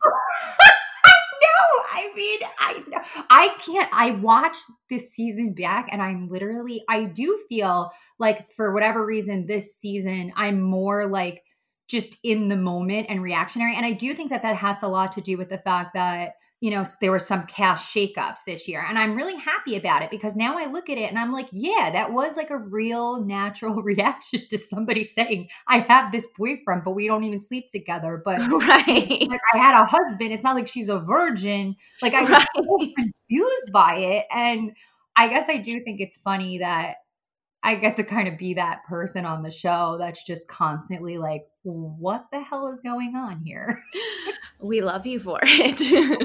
No, I mean, I can't. I watched this season back and I do feel like for whatever reason this season, I'm more like just in the moment and reactionary. And I do think that has a lot to do with the fact that, you know, there were some cast shakeups this year. And I'm really happy about it because now I look at it and I'm like, yeah, that was like a real natural reaction to somebody saying, I have this boyfriend, but we don't even sleep together. But right. Like, I had a husband. It's not like she's a virgin. Like I was so confused by it. And I guess I do think it's funny that I get to kind of be that person on the show that's just constantly like, what the hell is going on here? We love you for it.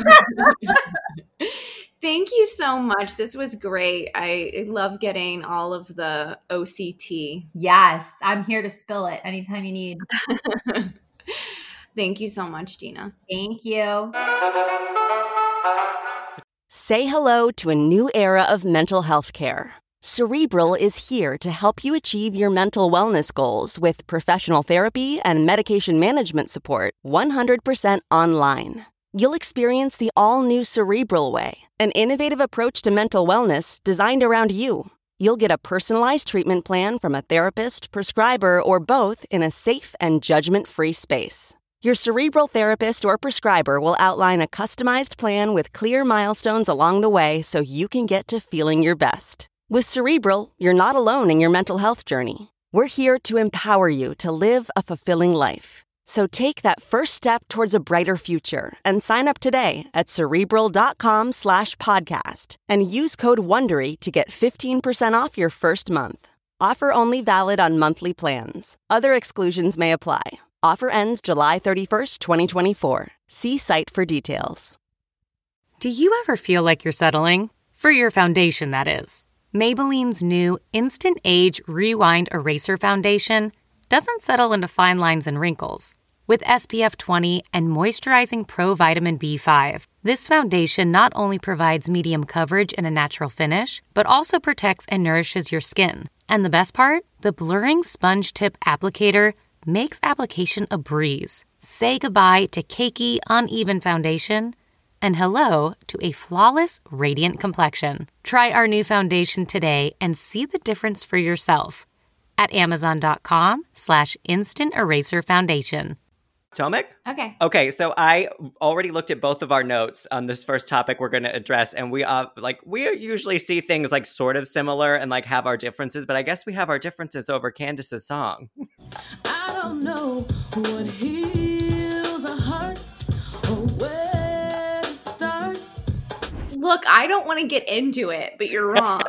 Thank you so much. This was great. I love getting all of the OCT. Yes, I'm here to spill it anytime you need. Thank you so much, Gina. Thank you. Say hello to a new era of mental health care. Cerebral is here to help you achieve your mental wellness goals with professional therapy and medication management support 100% online. You'll experience the all-new Cerebral Way, an innovative approach to mental wellness designed around you. You'll get a personalized treatment plan from a therapist, prescriber, or both in a safe and judgment-free space. Your Cerebral therapist or prescriber will outline a customized plan with clear milestones along the way so you can get to feeling your best. With Cerebral, you're not alone in your mental health journey. We're here to empower you to live a fulfilling life. So take that first step towards a brighter future and sign up today at Cerebral.com/podcast and use code WONDERY to get 15% off your first month. Offer only valid on monthly plans. Other exclusions may apply. Offer ends July 31st, 2024. See site for details. Do you ever feel like you're settling? For your foundation, that is. Maybelline's new Instant Age Rewind Eraser Foundation doesn't settle into fine lines and wrinkles. With SPF 20 and moisturizing Pro Vitamin B5, this foundation not only provides medium coverage and a natural finish, but also protects and nourishes your skin. And the best part? The blurring sponge tip applicator makes application a breeze. Say goodbye to cakey, uneven foundation and hello to a flawless, radiant complexion. Try our new foundation today and see the difference for yourself at Amazon.com/Instant Eraser Foundation. Tomek? Okay, so I already looked at both of our notes on this first topic we're going to address, and we usually see things like sort of similar and like have our differences, but I guess we have our differences over Candace's song. I don't know what heals a heart or where to start. Look, I don't want to get into it, but you're wrong.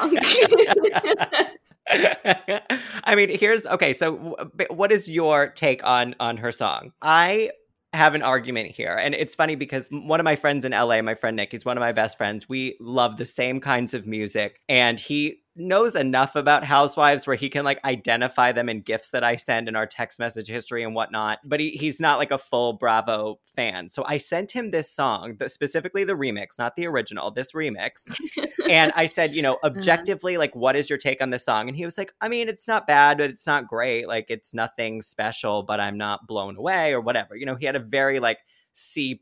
I mean, so what is your take on her song? I have an argument here. And it's funny because one of my friends in LA, my friend Nick, he's one of my best friends. We love the same kinds of music. And he knows enough about Housewives where he can like identify them in gifts that I send in our text message history and whatnot. But he's not like a full Bravo fan. So I sent him this song, specifically the remix, not the original, this remix. And I said, you know, objectively, like, what is your take on this song? And he was like, I mean, it's not bad, but it's not great. Like, it's nothing special, but I'm not blown away or whatever. You know, he had a very like C+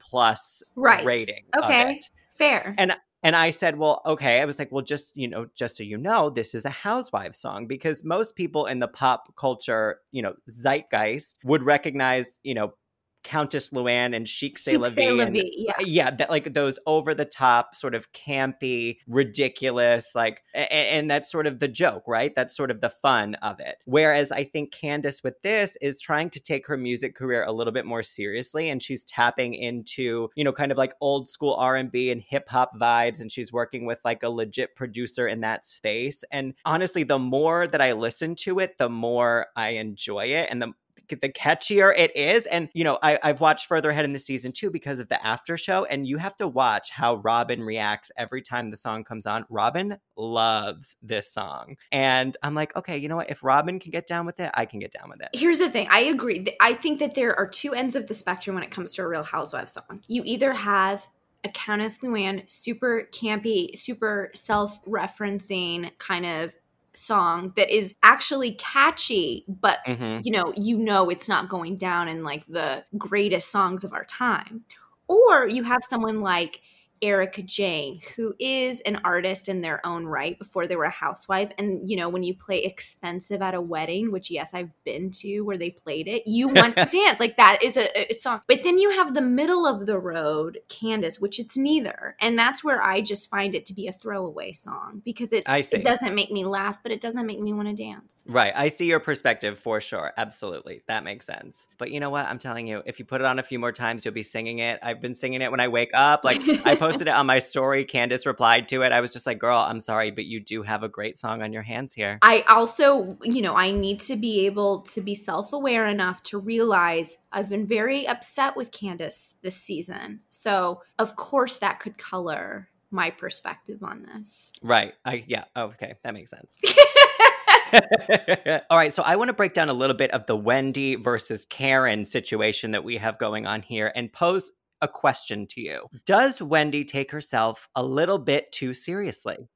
rating. Okay. Of it. Fair. And I said, well, okay. I was like, well, just so you know, this is a Housewives song, because most people in the pop culture, you know, zeitgeist would recognize, you know, Countess Luann and Chic C'est La Vie. Yeah, that like those over the top, sort of campy, ridiculous, like, and that's sort of the joke, right? That's sort of the fun of it. Whereas I think Candace with this is trying to take her music career a little bit more seriously, and she's tapping into, you know, kind of like old school R&B and hip hop vibes, and she's working with like a legit producer in that space. And honestly, the more that I listen to it, the more I enjoy it, and the catchier it is. And, you know, I've watched further ahead in the season too because of the after show, and you have to watch how Robin reacts every time the song comes on. Robin loves this song. And I'm like, okay, you know what? If Robin can get down with it, I can get down with it. Here's the thing. I agree. I think that there are two ends of the spectrum when it comes to a Real Housewives song. You either have a Countess Luann, super campy, super self-referencing kind of song that is actually catchy, but you know it's not going down in like the greatest songs of our time. Or you have someone like Erika Jayne, who is an artist in their own right before they were a housewife. And, you know, when you play Expensive at a wedding, which, yes, I've been to where they played it, you want to dance. Like, that is a song. But then you have the middle of the road, Candace, which it's neither. And that's where I just find it to be a throwaway song because it doesn't make me laugh, but it doesn't make me want to dance. Right. I see your perspective for sure. Absolutely. That makes sense. But you know what? I'm telling you, if you put it on a few more times, you'll be singing it. I've been singing it when I wake up. Like, I posted it on my story. Candace replied to it. I was just like, girl, I'm sorry, but you do have a great song on your hands here. I also, you know, I need to be able to be self-aware enough to realize I've been very upset with Candace this season. So, of course, that could color my perspective on this. Right. Okay. That makes sense. All right, so I want to break down a little bit of the Wendy versus Karen situation that we have going on here and pose a question to you. Does Wendy take herself a little bit too seriously?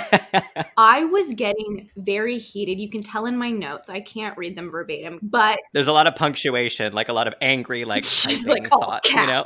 I was getting very heated. You can tell in my notes. I can't read them verbatim, but there's a lot of punctuation, like a lot of angry, like typing thought, you know?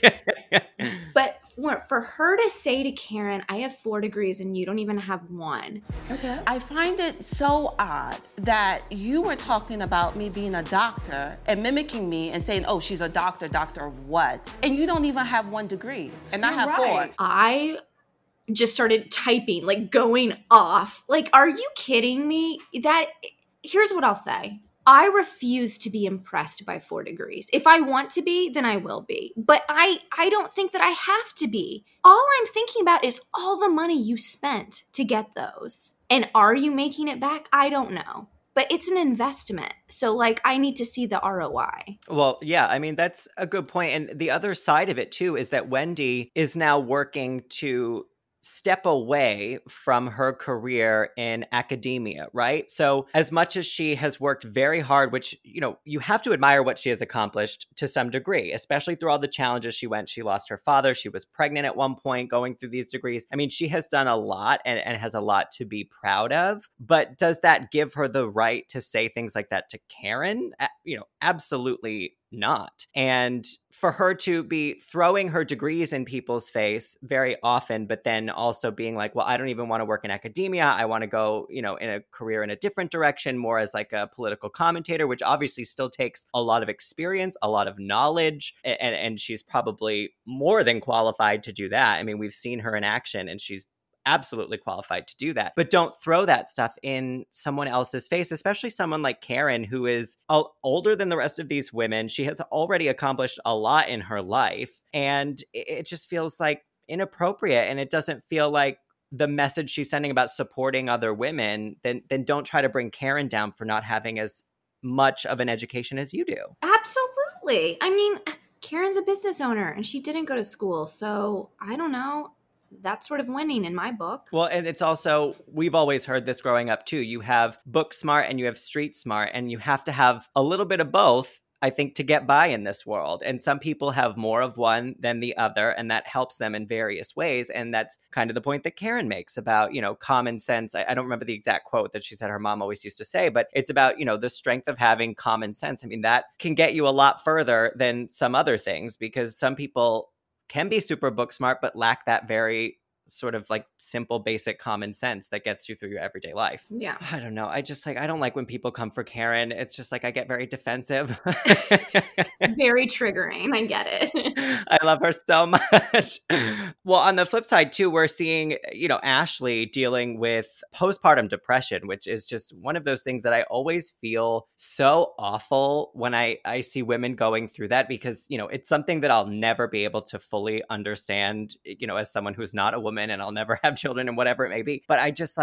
But for her to say to Karen, I have 4 degrees and you don't even have 1. Okay. I find it so odd that you were talking about me being a doctor and mimicking me and saying, oh, she's a doctor what? And you don't even have 1 degree. And I have 4. I just started typing, like going off. Like, are you kidding me? Here's what I'll say. I refuse to be impressed by 4 degrees. If I want to be, then I will be. But I don't think that I have to be. All I'm thinking about is all the money you spent to get those. And are you making it back? I don't know. But it's an investment. So, like, I need to see the ROI. Well, yeah, I mean, that's a good point. And the other side of it, too, is that Wendy is now working to step away from her career in academia, right? So as much as she has worked very hard, which, you know, you have to admire what she has accomplished to some degree, especially through all the challenges she went. She lost her father. She was pregnant at one point going through these degrees. I mean, she has done a lot and has a lot to be proud of. But does that give her the right to say things like that to Karen? You know, absolutely not. And for her to be throwing her degrees in people's face very often, but then also being like, well, I don't even want to work in academia. I want to go, you know, in a career in a different direction, more as like a political commentator, which obviously still takes a lot of experience, a lot of knowledge. And she's probably more than qualified to do that. I mean, we've seen her in action and she's absolutely qualified to do that. But don't throw that stuff in someone else's face, especially someone like Karen, who is older than the rest of these women. She has already accomplished a lot in her life. And it just feels like inappropriate. And it doesn't feel like the message she's sending about supporting other women. Then don't try to bring Karen down for not having as much of an education as you do. Absolutely. I mean, Karen's a business owner and she didn't go to school. So I don't know. That's sort of winning in my book. Well, and it's also, we've always heard this growing up too. You have book smart and you have street smart, and you have to have a little bit of both, I think, to get by in this world. And some people have more of one than the other, and that helps them in various ways. And that's kind of the point that Karen makes about, common sense. I don't remember the exact quote that she said her mom always used to say, but it's about, the strength of having common sense. I mean, that can get you a lot further than some other things, because some people can be super book smart, but lack that very sort of like simple, basic common sense that gets you through your everyday life. Yeah. I don't know. I just I don't like when people come for Karen. It's just I get very defensive. It's very triggering. I get it. I love her so much. Well, on the flip side too, we're seeing, Ashley dealing with postpartum depression, which is just one of those things that I always feel so awful when I see women going through that, because, it's something that I'll never be able to fully understand, as someone who's not a woman, and I'll never have children and whatever it may be. But I just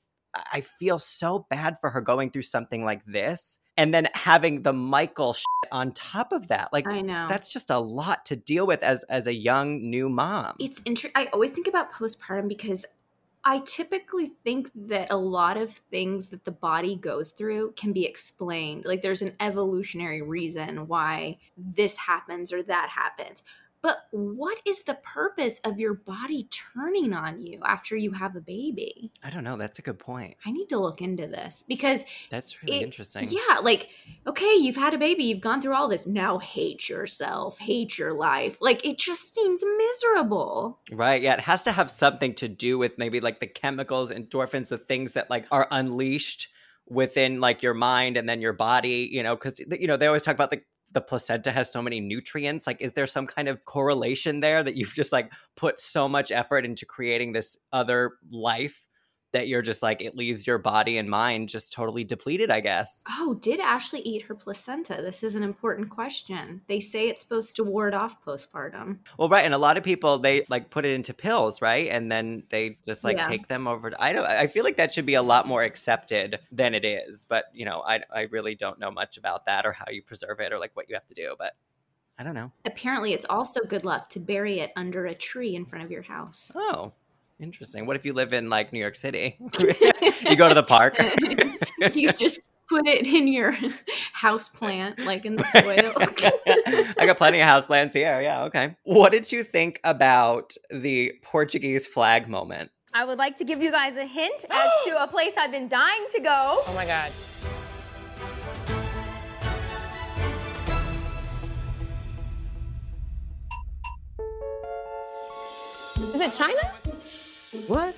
I feel so bad for her going through something like this, and then having the Michael shit on top of that. Like, I know. That's just a lot to deal with as a young new mom. It's I always think about postpartum because I typically think that a lot of things that the body goes through can be explained. Like, there's an evolutionary reason why this happens or that happens. But what is the purpose of your body turning on you after you have a baby? I don't know. That's a good point. I need to look into this because that's really interesting. Yeah, like, okay, you've had a baby, you've gone through all this. Now hate yourself, hate your life. Like, it just seems miserable. Right. Yeah. It has to have something to do with maybe like the chemicals, endorphins, the things that like are unleashed within like your mind and then your body, because, they always talk about the placenta has so many nutrients. Like, is there some kind of correlation there that you've just like put so much effort into creating this other life that you're just like, it leaves your body and mind just totally depleted, I guess? Oh, did Ashley eat her placenta? This is an important question. They say it's supposed to ward off postpartum. Well, right. And a lot of people, they like put it into pills, right? And then they just take them over. I feel like that should be a lot more accepted than it is. But, I really don't know much about that or how you preserve it or like what you have to do. But I don't know. Apparently, it's also good luck to bury it under a tree in front of your house. Oh, interesting. What if you live in like New York City? You go to the park. You just put it in your house plant, like in the soil. I got plenty of house plants here. Yeah, okay. What did you think about the Portuguese flag moment? I would like to give you guys a hint as to a place I've been dying to go. Oh my God. Is it China? What?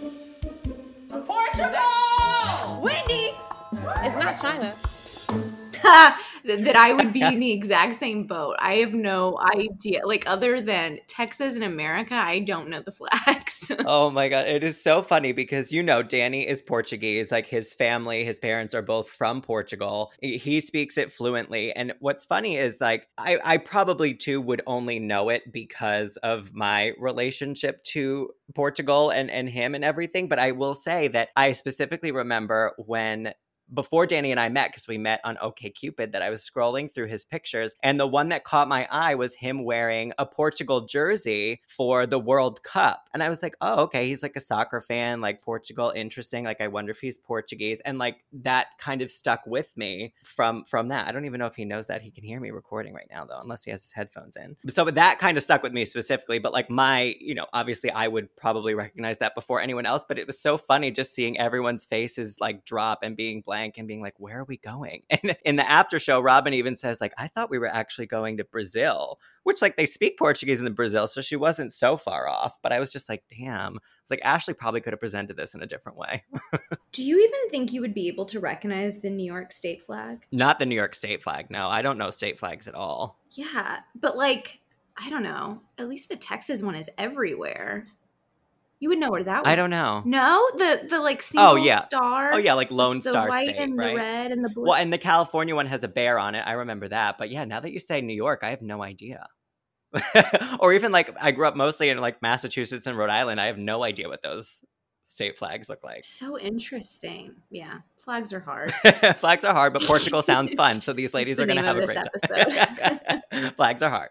Portugal! Wendy! It's not China. That I would be in the exact same boat. I have no idea. Like, other than Texas and America, I don't know the flags. Oh my God. It is so funny because, Danny is Portuguese. Like, his family, his parents are both from Portugal. He speaks it fluently. And what's funny is like, I probably too would only know it because of my relationship to Portugal and him and everything. But I will say that I specifically remember before Danny and I met, because we met on OkCupid, that I was scrolling through his pictures. And the one that caught my eye was him wearing a Portugal jersey for the World Cup. And I was like, oh, okay, he's like a soccer fan, like Portugal, interesting. Like, I wonder if he's Portuguese. And like, that kind of stuck with me from that. I don't even know if he knows that. He can hear me recording right now, though, unless he has his headphones in. So that kind of stuck with me specifically. But like obviously I would probably recognize that before anyone else. But it was so funny just seeing everyone's faces like drop and being blank and being like, where are we going? And in the after show, Robin even says like, I thought we were actually going to Brazil, which like they speak Portuguese in Brazil. So she wasn't so far off, but I was just like, damn. I was like, Ashley probably could have presented this in a different way. Do you even think you would be able to recognize the New York state flag? Not the New York state flag. No, I don't know state flags at all. Yeah, but like, I don't know. At least the Texas one is everywhere. You would know where that was. I don't know. No? The like single star? Oh, yeah, like Lone Star State, State, and right? the red and the blue. Well, and the California one has a bear on it. I remember that. But yeah, now that you say New York, I have no idea. Or even like, I grew up mostly in like Massachusetts and Rhode Island. I have no idea what those state flags look like. So interesting. Yeah. Flags are hard. Flags are hard, but Portugal sounds fun. So these ladies are going to have a great time. Flags are hard.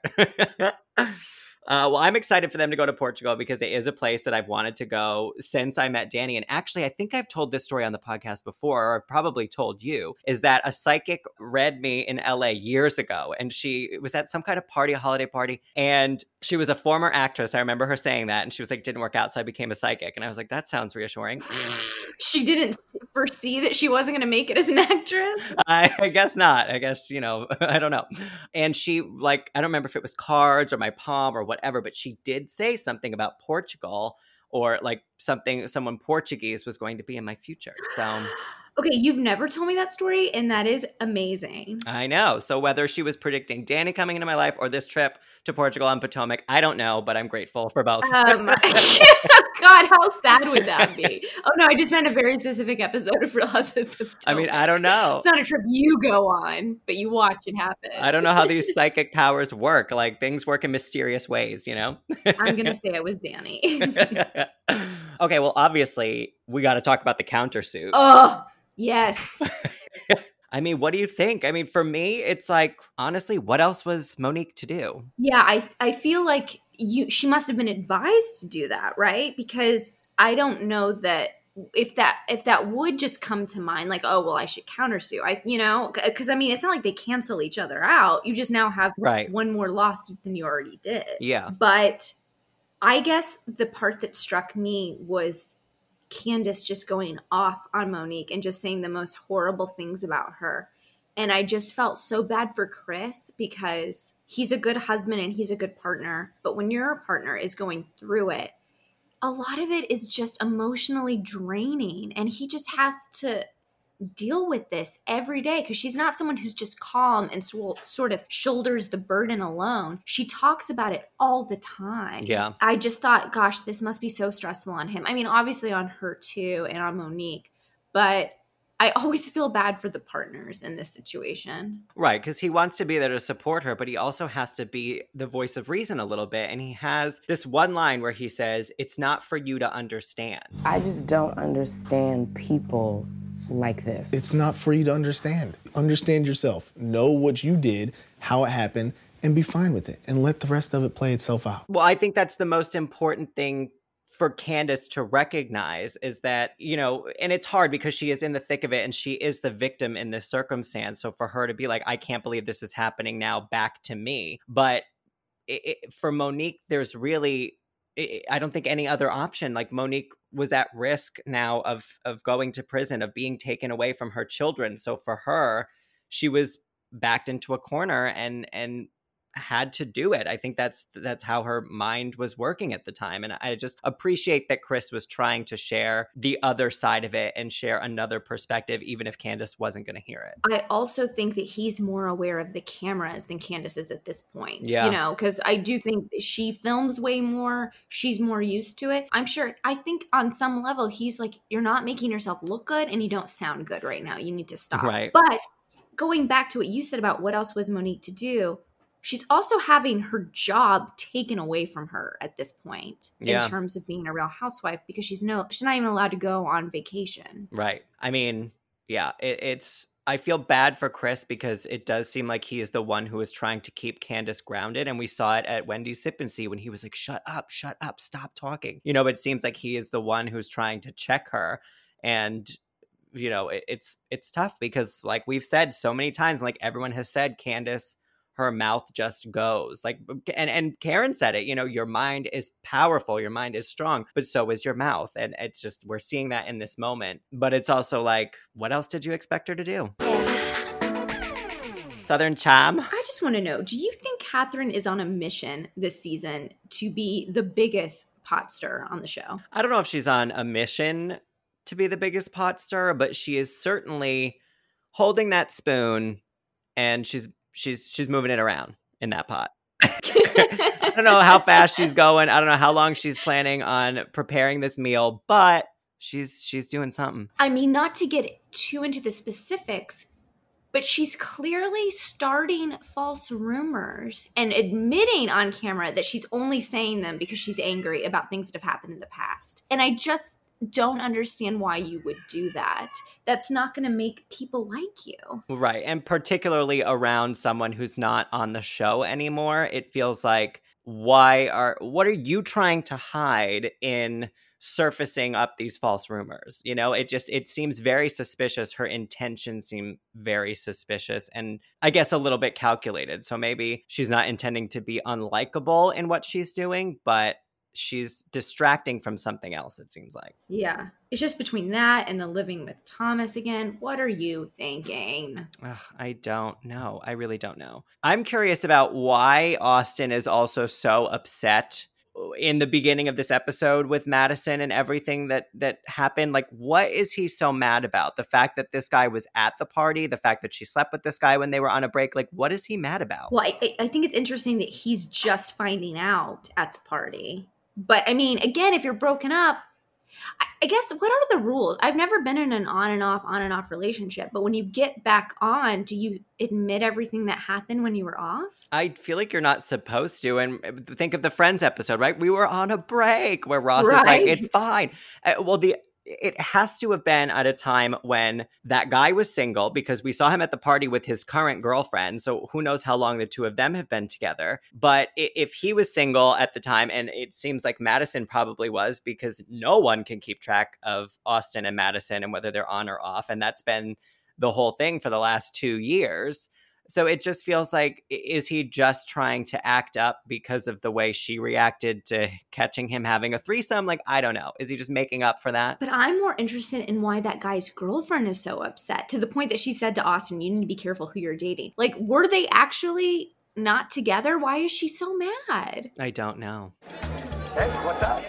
Well, I'm excited for them to go to Portugal because it is a place that I've wanted to go since I met Danny. And actually, I think I've told this story on the podcast before, or I've probably told you, is that a psychic read me in LA years ago. And she was at some kind of party, a holiday party. And she was a former actress. I remember her saying that. And she was like, didn't work out. So I became a psychic. And I was like, that sounds reassuring. She didn't foresee that she wasn't going to make it as an actress? I guess not. I guess, I don't know. And she I don't remember if it was cards or my palm or whatever, but she did say something about Portugal or someone Portuguese was going to be in my future. So... Okay, you've never told me that story, and that is amazing. I know. So whether she was predicting Danny coming into my life or this trip to Portugal on Potomac, I don't know, but I'm grateful for both. God, how sad would that be? Oh, no, I just meant a very specific episode of Real Housewives of Potomac. I mean, I don't know. It's not a trip you go on, but you watch it happen. I don't know how these psychic powers work. Things work in mysterious ways, I'm going to say it was Danny. Okay, well, obviously, we got to talk about the countersuit. Oh, yes. I mean, what do you think? I mean, for me, it's honestly, what else was Monique to do? Yeah, I feel like she must have been advised to do that, right? Because I don't know that if that would just come to mind, I should countersue. Because it's not like they cancel each other out. You just now have one more lawsuit than you already did. Yeah. But I guess the part that struck me was Candace just going off on Monique and just saying the most horrible things about her. And I just felt so bad for Chris because he's a good husband and he's a good partner. But when your partner is going through it, a lot of it is just emotionally draining. And he just has to deal with this every day because she's not someone who's just calm and sort of shoulders the burden alone. She talks about it all the time. Yeah. I just thought, gosh, this must be so stressful on him. I mean, obviously on her too and on Monique, but I always feel bad for the partners in this situation. Right, because he wants to be there to support her, but he also has to be the voice of reason a little bit. And he has this one line where he says, it's not for you to understand. I just don't understand people like this. It's not for you to understand. Understand yourself. Know what you did, how it happened, and be fine with it. And let the rest of it play itself out. Well, I think that's the most important thing for Candace to recognize is that, and it's hard because she is in the thick of it and she is the victim in this circumstance. So for her to be like, I can't believe this is happening now back to me. But for Monique, there's really, I don't think any other option. Monique was at risk now of going to prison, of being taken away from her children. So for her, she was backed into a corner and had to do it. I think that's how her mind was working at the time. And I just appreciate that Chris was trying to share the other side of it and share another perspective, even if Candace wasn't going to hear it. I also think that he's more aware of the cameras than Candace is at this point. Yeah. Because I do think she films way more. She's more used to it. I think on some level, he's like, you're not making yourself look good and you don't sound good right now. You need to stop. Right. But going back to what you said about what else was Monique to do, she's also having her job taken away from her at this point in terms of being a Real Housewife because she's not even allowed to go on vacation. Right. I mean, yeah, I feel bad for Chris because it does seem like he is the one who is trying to keep Candace grounded. And we saw it at Wendy's Sip and See when he was like, shut up, stop talking. But it seems like he is the one who's trying to check her. And, it's tough because like we've said so many times, like everyone has said, Candace, her mouth just goes and Karen said it, your mind is powerful. Your mind is strong, but so is your mouth. And it's just, we're seeing that in this moment, but it's also like, what else did you expect her to do? Southern Charm. I just want to know, do you think Catherine is on a mission this season to be the biggest pot stirrer on the show? I don't know if she's on a mission to be the biggest pot stirrer, but she is certainly holding that spoon and she's moving it around in that pot. I don't know how fast she's going. I don't know how long she's planning on preparing this meal, but she's doing something. I mean, not to get too into the specifics, but she's clearly starting false rumors and admitting on camera that she's only saying them because she's angry about things that have happened in the past. And I just don't understand why you would do that. That's not going to make people like you. Right. And particularly around someone who's not on the show anymore, it feels like, what are you trying to hide in surfacing up these false rumors? You know, it seems very suspicious. Her intentions seem very suspicious and I guess a little bit calculated. So maybe she's not intending to be unlikable in what she's doing, but she's distracting from something else, it seems like. Yeah. It's just between that and the living with Thomas again. What are you thinking? I don't know. I really don't know. I'm curious about why Austin is also so upset in the beginning of this episode with Madison and everything that happened. Like, what is he so mad about? The fact that this guy was at the party, the fact that she slept with this guy when they were on a break, like, what is he mad about? Well, I think it's interesting that he's just finding out at the party. But I mean, again, if you're broken up, I guess, what are the rules? I've never been in an on and off relationship, but when you get back on, do you admit everything that happened when you were off? I feel like you're not supposed to. And think of the Friends episode, right? We were on a break where Ross is like, it's fine. It has to have been at a time when that guy was single, because we saw him at the party with his current girlfriend. So who knows how long the two of them have been together. But if he was single at the time, and it seems like Madison probably was, because no one can keep track of Austin and Madison and whether they're on or off. And that's been the whole thing for the last 2 years. So it just feels like, is he just trying to act up because of the way she reacted to catching him having a threesome? Like, I don't know. Is he just making up for that? But I'm more interested in why that guy's girlfriend is so upset, to the point that she said to Austin, you need to be careful who you're dating. Like, were they actually not together? Why is she so mad? I don't know. Hey, what's up?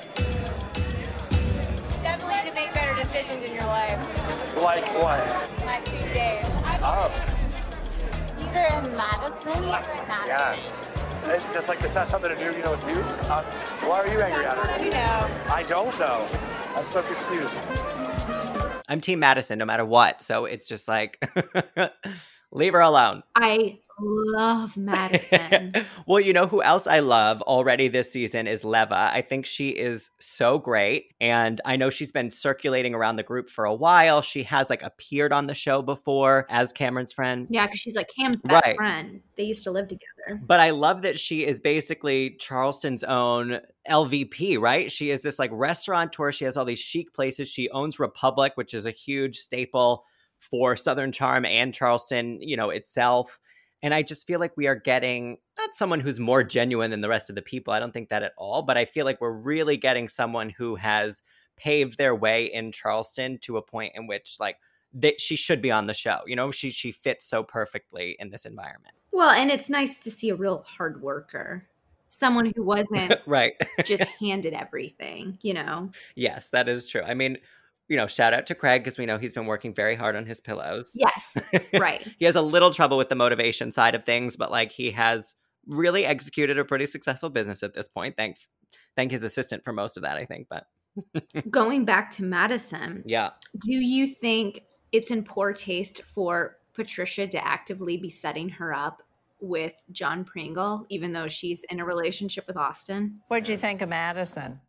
Definitely need to make better decisions in your life. Like what? Like these days. Oh. Peter and Madison? Yeah. Just like this has something to do, with you? Why are you angry at her? You know. I don't know. I'm so confused. I'm Team Madison no matter what. So it's just like, leave her alone. I love Madison. Well, you know who else I love already this season is Leva. I think she is so great. And I know she's been circulating around the group for a while. She has appeared on the show before as Cameron's friend. Yeah, because she's Cam's best friend. They used to live together. But I love that she is basically Charleston's own LVP, right? She is this restaurateur. She has all these chic places. She owns Republic, which is a huge staple for Southern Charm and Charleston, itself. And I just feel like we are getting not someone who's more genuine than the rest of the people. I don't think that at all. But I feel like we're really getting someone who has paved their way in Charleston to a point in which that she should be on the show. She fits so perfectly in this environment. Well, and it's nice to see a real hard worker. Someone who wasn't right. just handed everything, Yes, that is true. I mean, shout out to Craig, because we know he's been working very hard on his pillows. Yes, right. He has a little trouble with the motivation side of things, but he has really executed a pretty successful business at this point. Thank his assistant for most of that, I think. But going back to Madison, yeah, do you think it's in poor taste for Patricia to actively be setting her up with John Pringle, even though she's in a relationship with Austin? What'd you think of Madison?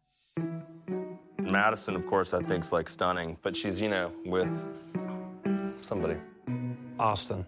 Madison, of course, I think's stunning, but she's, with somebody. Austin.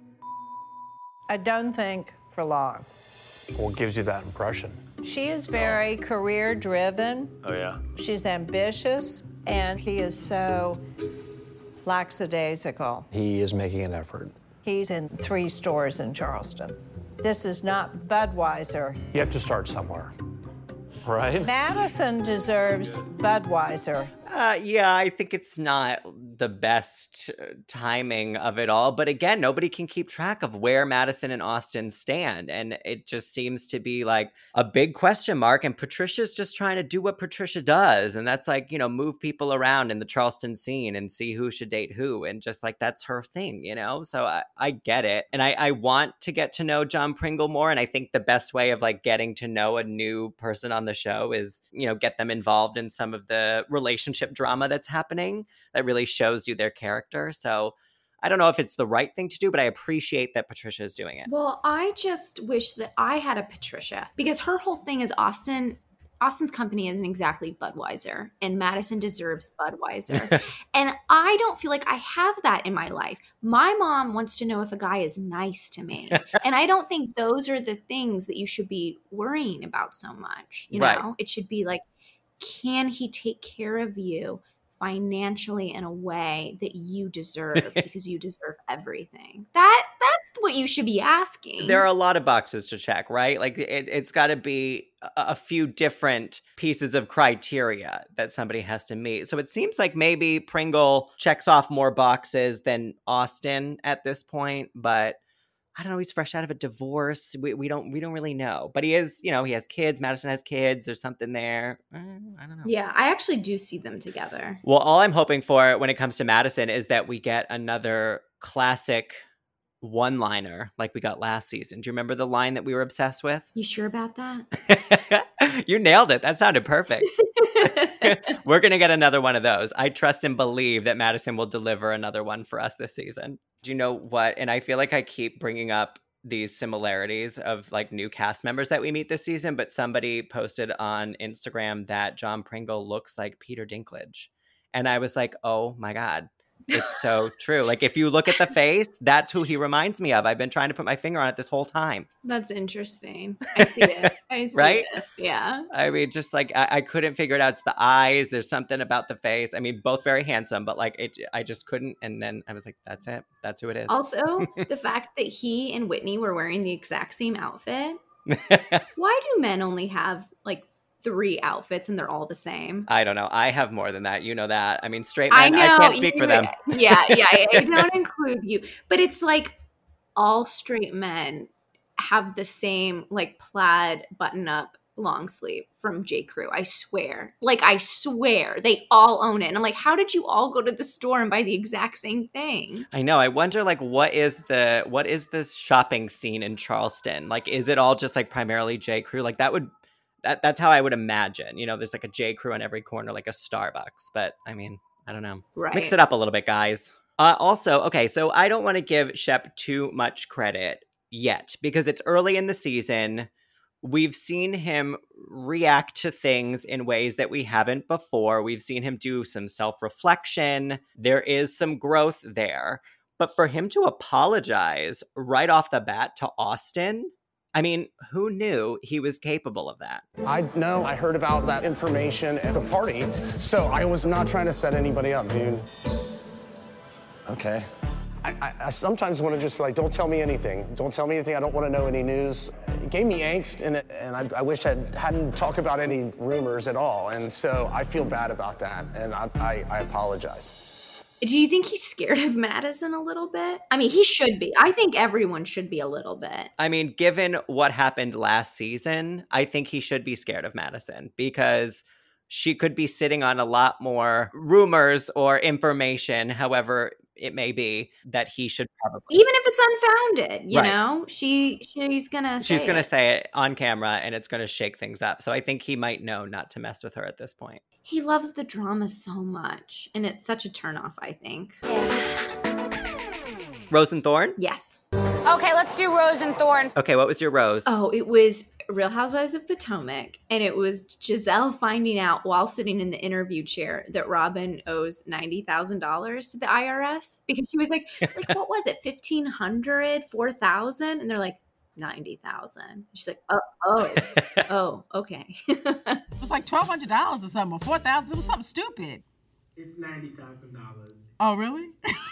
I don't think for long. What gives you that impression? She is very career-driven. Oh, yeah? She's ambitious, and he is so lackadaisical. He is making an effort. He's in 3 stores in Charleston. This is not Budweiser. You have to start somewhere, right? Madison deserves Budweiser. Yeah, I think it's not the best timing of it all. But again, nobody can keep track of where Madison and Austin stand. And it just seems to be a big question mark. And Patricia's just trying to do what Patricia does. And that's move people around in the Charleston scene and see who should date who. And just that's her thing, So I get it. And I want to get to know John Pringle more. And I think the best way of getting to know a new person on the show is, get them involved in some of the relationship drama that's happening that really shows you their character. So I don't know if it's the right thing to do, but I appreciate that Patricia is doing it. Well, I just wish that I had a Patricia, because her whole thing is Austin Austin's company isn't exactly Budweiser, and Madison deserves Budweiser. And I don't feel like I have that in my life. My mom wants to know if a guy is nice to me. And I don't think those are the things that you should be worrying about so much. You know, Right. It should be like, can he take care of you financially in a way that you deserve because you deserve everything? That's what you should be asking. There are a lot of boxes to check, right? Like it's got to be a few different pieces of criteria that somebody has to meet. So it seems like maybe Pringle checks off more boxes than Austin at this point, but I don't know. He's fresh out of a divorce. We don't really know, but he is. You know, he has kids. Madison has kids. There's something there. I don't know. Yeah, I actually do see them together. Well, all I'm hoping for when it comes to Madison is that we get another classic one-liner like we got last season. Do you remember the line that we were obsessed with? You sure about that? You nailed it. That sounded perfect. We're going to get another one of those. I trust and believe that Madison will deliver another one for us this season. Do you know what? And I feel like I keep bringing up these similarities of like new cast members that we meet this season, but somebody posted on Instagram that John Pringle looks like Peter Dinklage. And I was like, oh my God. It's so true. Like if you look at the face, that's who he reminds me of. I've been trying to put my finger on it this whole time. That's interesting. I see it. I see Right? it. Yeah. I mean, just like I couldn't figure it out. It's the eyes. There's something about the face. I mean, both very handsome, but like I just couldn't. And then I was like, that's it. That's who it is. Also, the fact that he and Whitney were wearing the exact same outfit. Why do men only have like 3 outfits and they're all the same? I don't know. I have more than that. You know that. I mean, straight men, I can't speak for them. Yeah. I don't include you. But it's like all straight men have the same like plaid button up long sleeve from J. Crew. I swear. They all own it. And I'm like, how did you all go to the store and buy the exact same thing? I know. I wonder like what is this shopping scene in Charleston? Like, is it all just like primarily J. Crew? Like that's how I would imagine. You know, there's like a J. Crew on every corner, like a Starbucks. But I mean, I don't know. Right. Mix it up a little bit, guys. Also, okay, so I don't want to give Shep too much credit yet because it's early in the season. We've seen him react to things in ways that we haven't before. We've seen him do some self-reflection. There is some growth there. But for him to apologize right off the bat to Austin, I mean, who knew he was capable of that? I know. I heard about that information at the party, so I was not trying to set anybody up, dude. Okay. I sometimes want to just be like, don't tell me anything. Don't tell me anything. I don't want to know any news. It gave me angst, and I wish I hadn't talked about any rumors at all. And so I feel bad about that, and I apologize. Do you think he's scared of Madison a little bit? I mean, he should be. I think everyone should be a little bit. I mean, given what happened last season, I think he should be scared of Madison because she could be sitting on a lot more rumors or information, however it may be, that he should probably. Even if it's unfounded, you Right. know? She's gonna say it on camera and it's gonna shake things up. So I think he might know not to mess with her at this point. He loves the drama so much, and it's such a turnoff, I think. Rose and Thorn? Yes. Okay, let's do Rose and Thorn. Okay, what was your rose? Oh, it was Real Housewives of Potomac, and it was Giselle finding out while sitting in the interview chair that Robin owes $90,000 to the IRS because she was like what was it, $1,500, $4,000, and they're like $90,000. She's like, oh, okay. It was like $1,200 or something, or $4,000. It was something stupid. It's $90,000. Oh, really?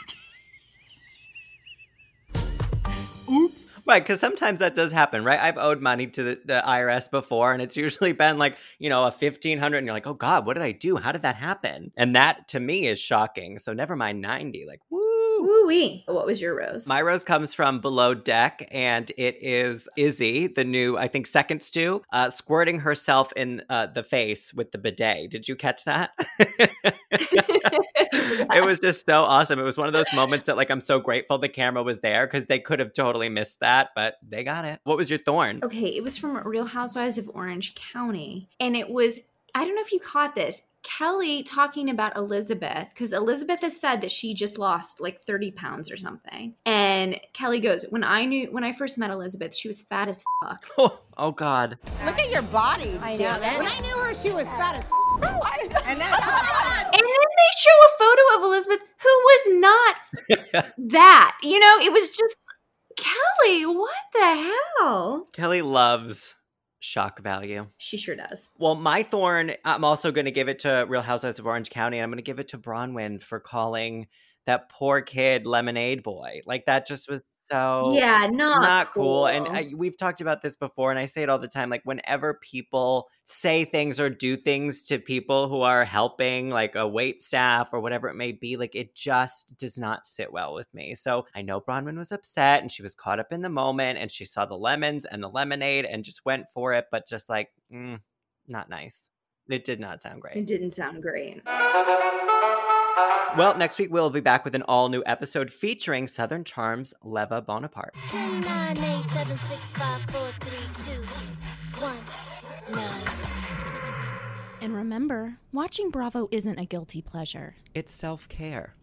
Oops. Right, because sometimes that does happen, right? I've owed money to the IRS before, and it's usually been like, you know, a $1,500, and you're like, oh God, what did I do? How did that happen? And that, to me, is shocking. So never mind 90, like, woo. Woo-wee. What was your rose? My rose comes from Below Deck, and it is Izzy, the new, I think, second stew, squirting herself in the face with the bidet. Did you catch that? It was just so awesome. It was one of those moments that, like, I'm so grateful the camera was there because they could have totally missed that, but they got it. What was your thorn? Okay, it was from Real Housewives of Orange County, and it was, I don't know if you caught this, Kelly talking about Elizabeth, because Elizabeth has said that she just lost like 30 pounds or something. And Kelly goes, when I first met Elizabeth, she was fat as fuck. Oh God. Look at your body. I know, Dylan. that's- When I knew her, she was fat as and that's And then they show a photo of Elizabeth who was not that. You know, it was just, Kelly, what the hell? Kelly loves shock value. She sure does. Well, my thorn, I'm also going to give it to Real Housewives of Orange County. And I'm going to give it to Bronwyn for calling that poor kid Lemonade Boy. Like, that just was so not cool. And we've talked about this before, and I say it all the time. Like, whenever people say things or do things to people who are helping, like a wait staff or whatever it may be, like, it just does not sit well with me. So I know Bronwyn was upset and she was caught up in the moment and she saw the lemons and the lemonade and just went for it, but just like, not nice. It did not sound great. It didn't sound great. Well, next week we'll be back with an all-new episode featuring Southern Charm's Leva Bonaparte. 10, 9, 8, 7, 6, 5, 4, 3, 2, 1, 9. And remember, watching Bravo isn't a guilty pleasure. It's self-care.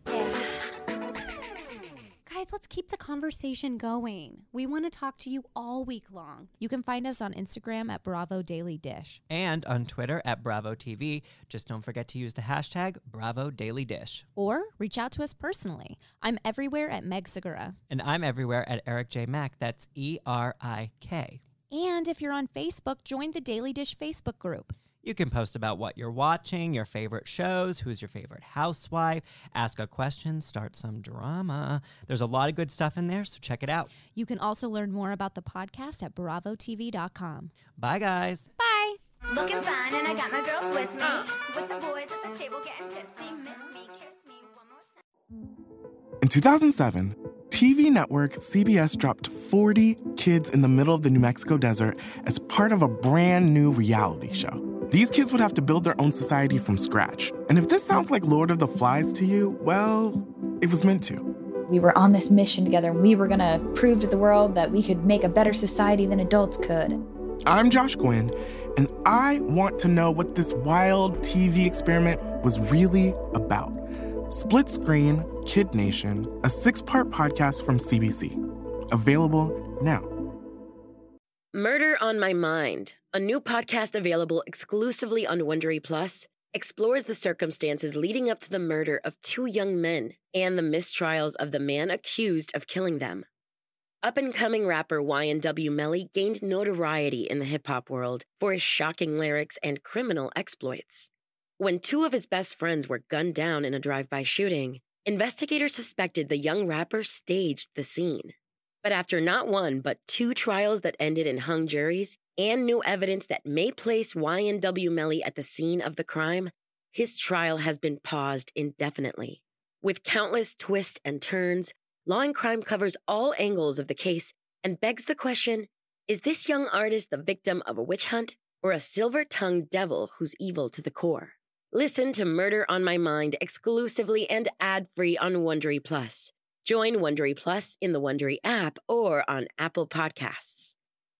Guys, let's keep the conversation going. We want to talk to you all week long. You can find us on Instagram at Bravo Daily Dish. And on Twitter at Bravo TV. Just don't forget to use the hashtag Bravo Daily Dish. Or reach out to us personally. I'm everywhere at Meg Segura. And I'm everywhere at Eric J. Mack. That's ERIK. And if you're on Facebook, join the Daily Dish Facebook group. You can post about what you're watching, your favorite shows, who's your favorite housewife, ask a question, start some drama. There's a lot of good stuff in there, so check it out. You can also learn more about the podcast at bravotv.com. Bye, guys. Bye. Looking fine, and I got my girls with me. With the boys at the table getting tipsy. Miss me, kiss me one more time. In 2007, TV network CBS dropped 40 kids in the middle of the New Mexico desert as part of a brand new reality show. These kids would have to build their own society from scratch. And if this sounds like Lord of the Flies to you, well, it was meant to. We were on this mission together, and we were going to prove to the world that we could make a better society than adults could. I'm Josh Gwynn, and I want to know what this wild TV experiment was really about. Split Screen, Kid Nation, a 6-part podcast from CBC. Available now. Murder on My Mind, a new podcast available exclusively on Wondery Plus, explores the circumstances leading up to the murder of 2 young men and the mistrials of the man accused of killing them. Up-and-coming rapper YNW Melly gained notoriety in the hip-hop world for his shocking lyrics and criminal exploits. When 2 of his best friends were gunned down in a drive-by shooting, investigators suspected the young rapper staged the scene. But after not 1, but 2 trials that ended in hung juries and new evidence that may place YNW Melly at the scene of the crime, his trial has been paused indefinitely. With countless twists and turns, Law and Crime covers all angles of the case and begs the question, is this young artist the victim of a witch hunt or a silver-tongued devil who's evil to the core? Listen to Murder on My Mind exclusively and ad-free on Wondery Plus. Join Wondery Plus in the Wondery app or on Apple Podcasts.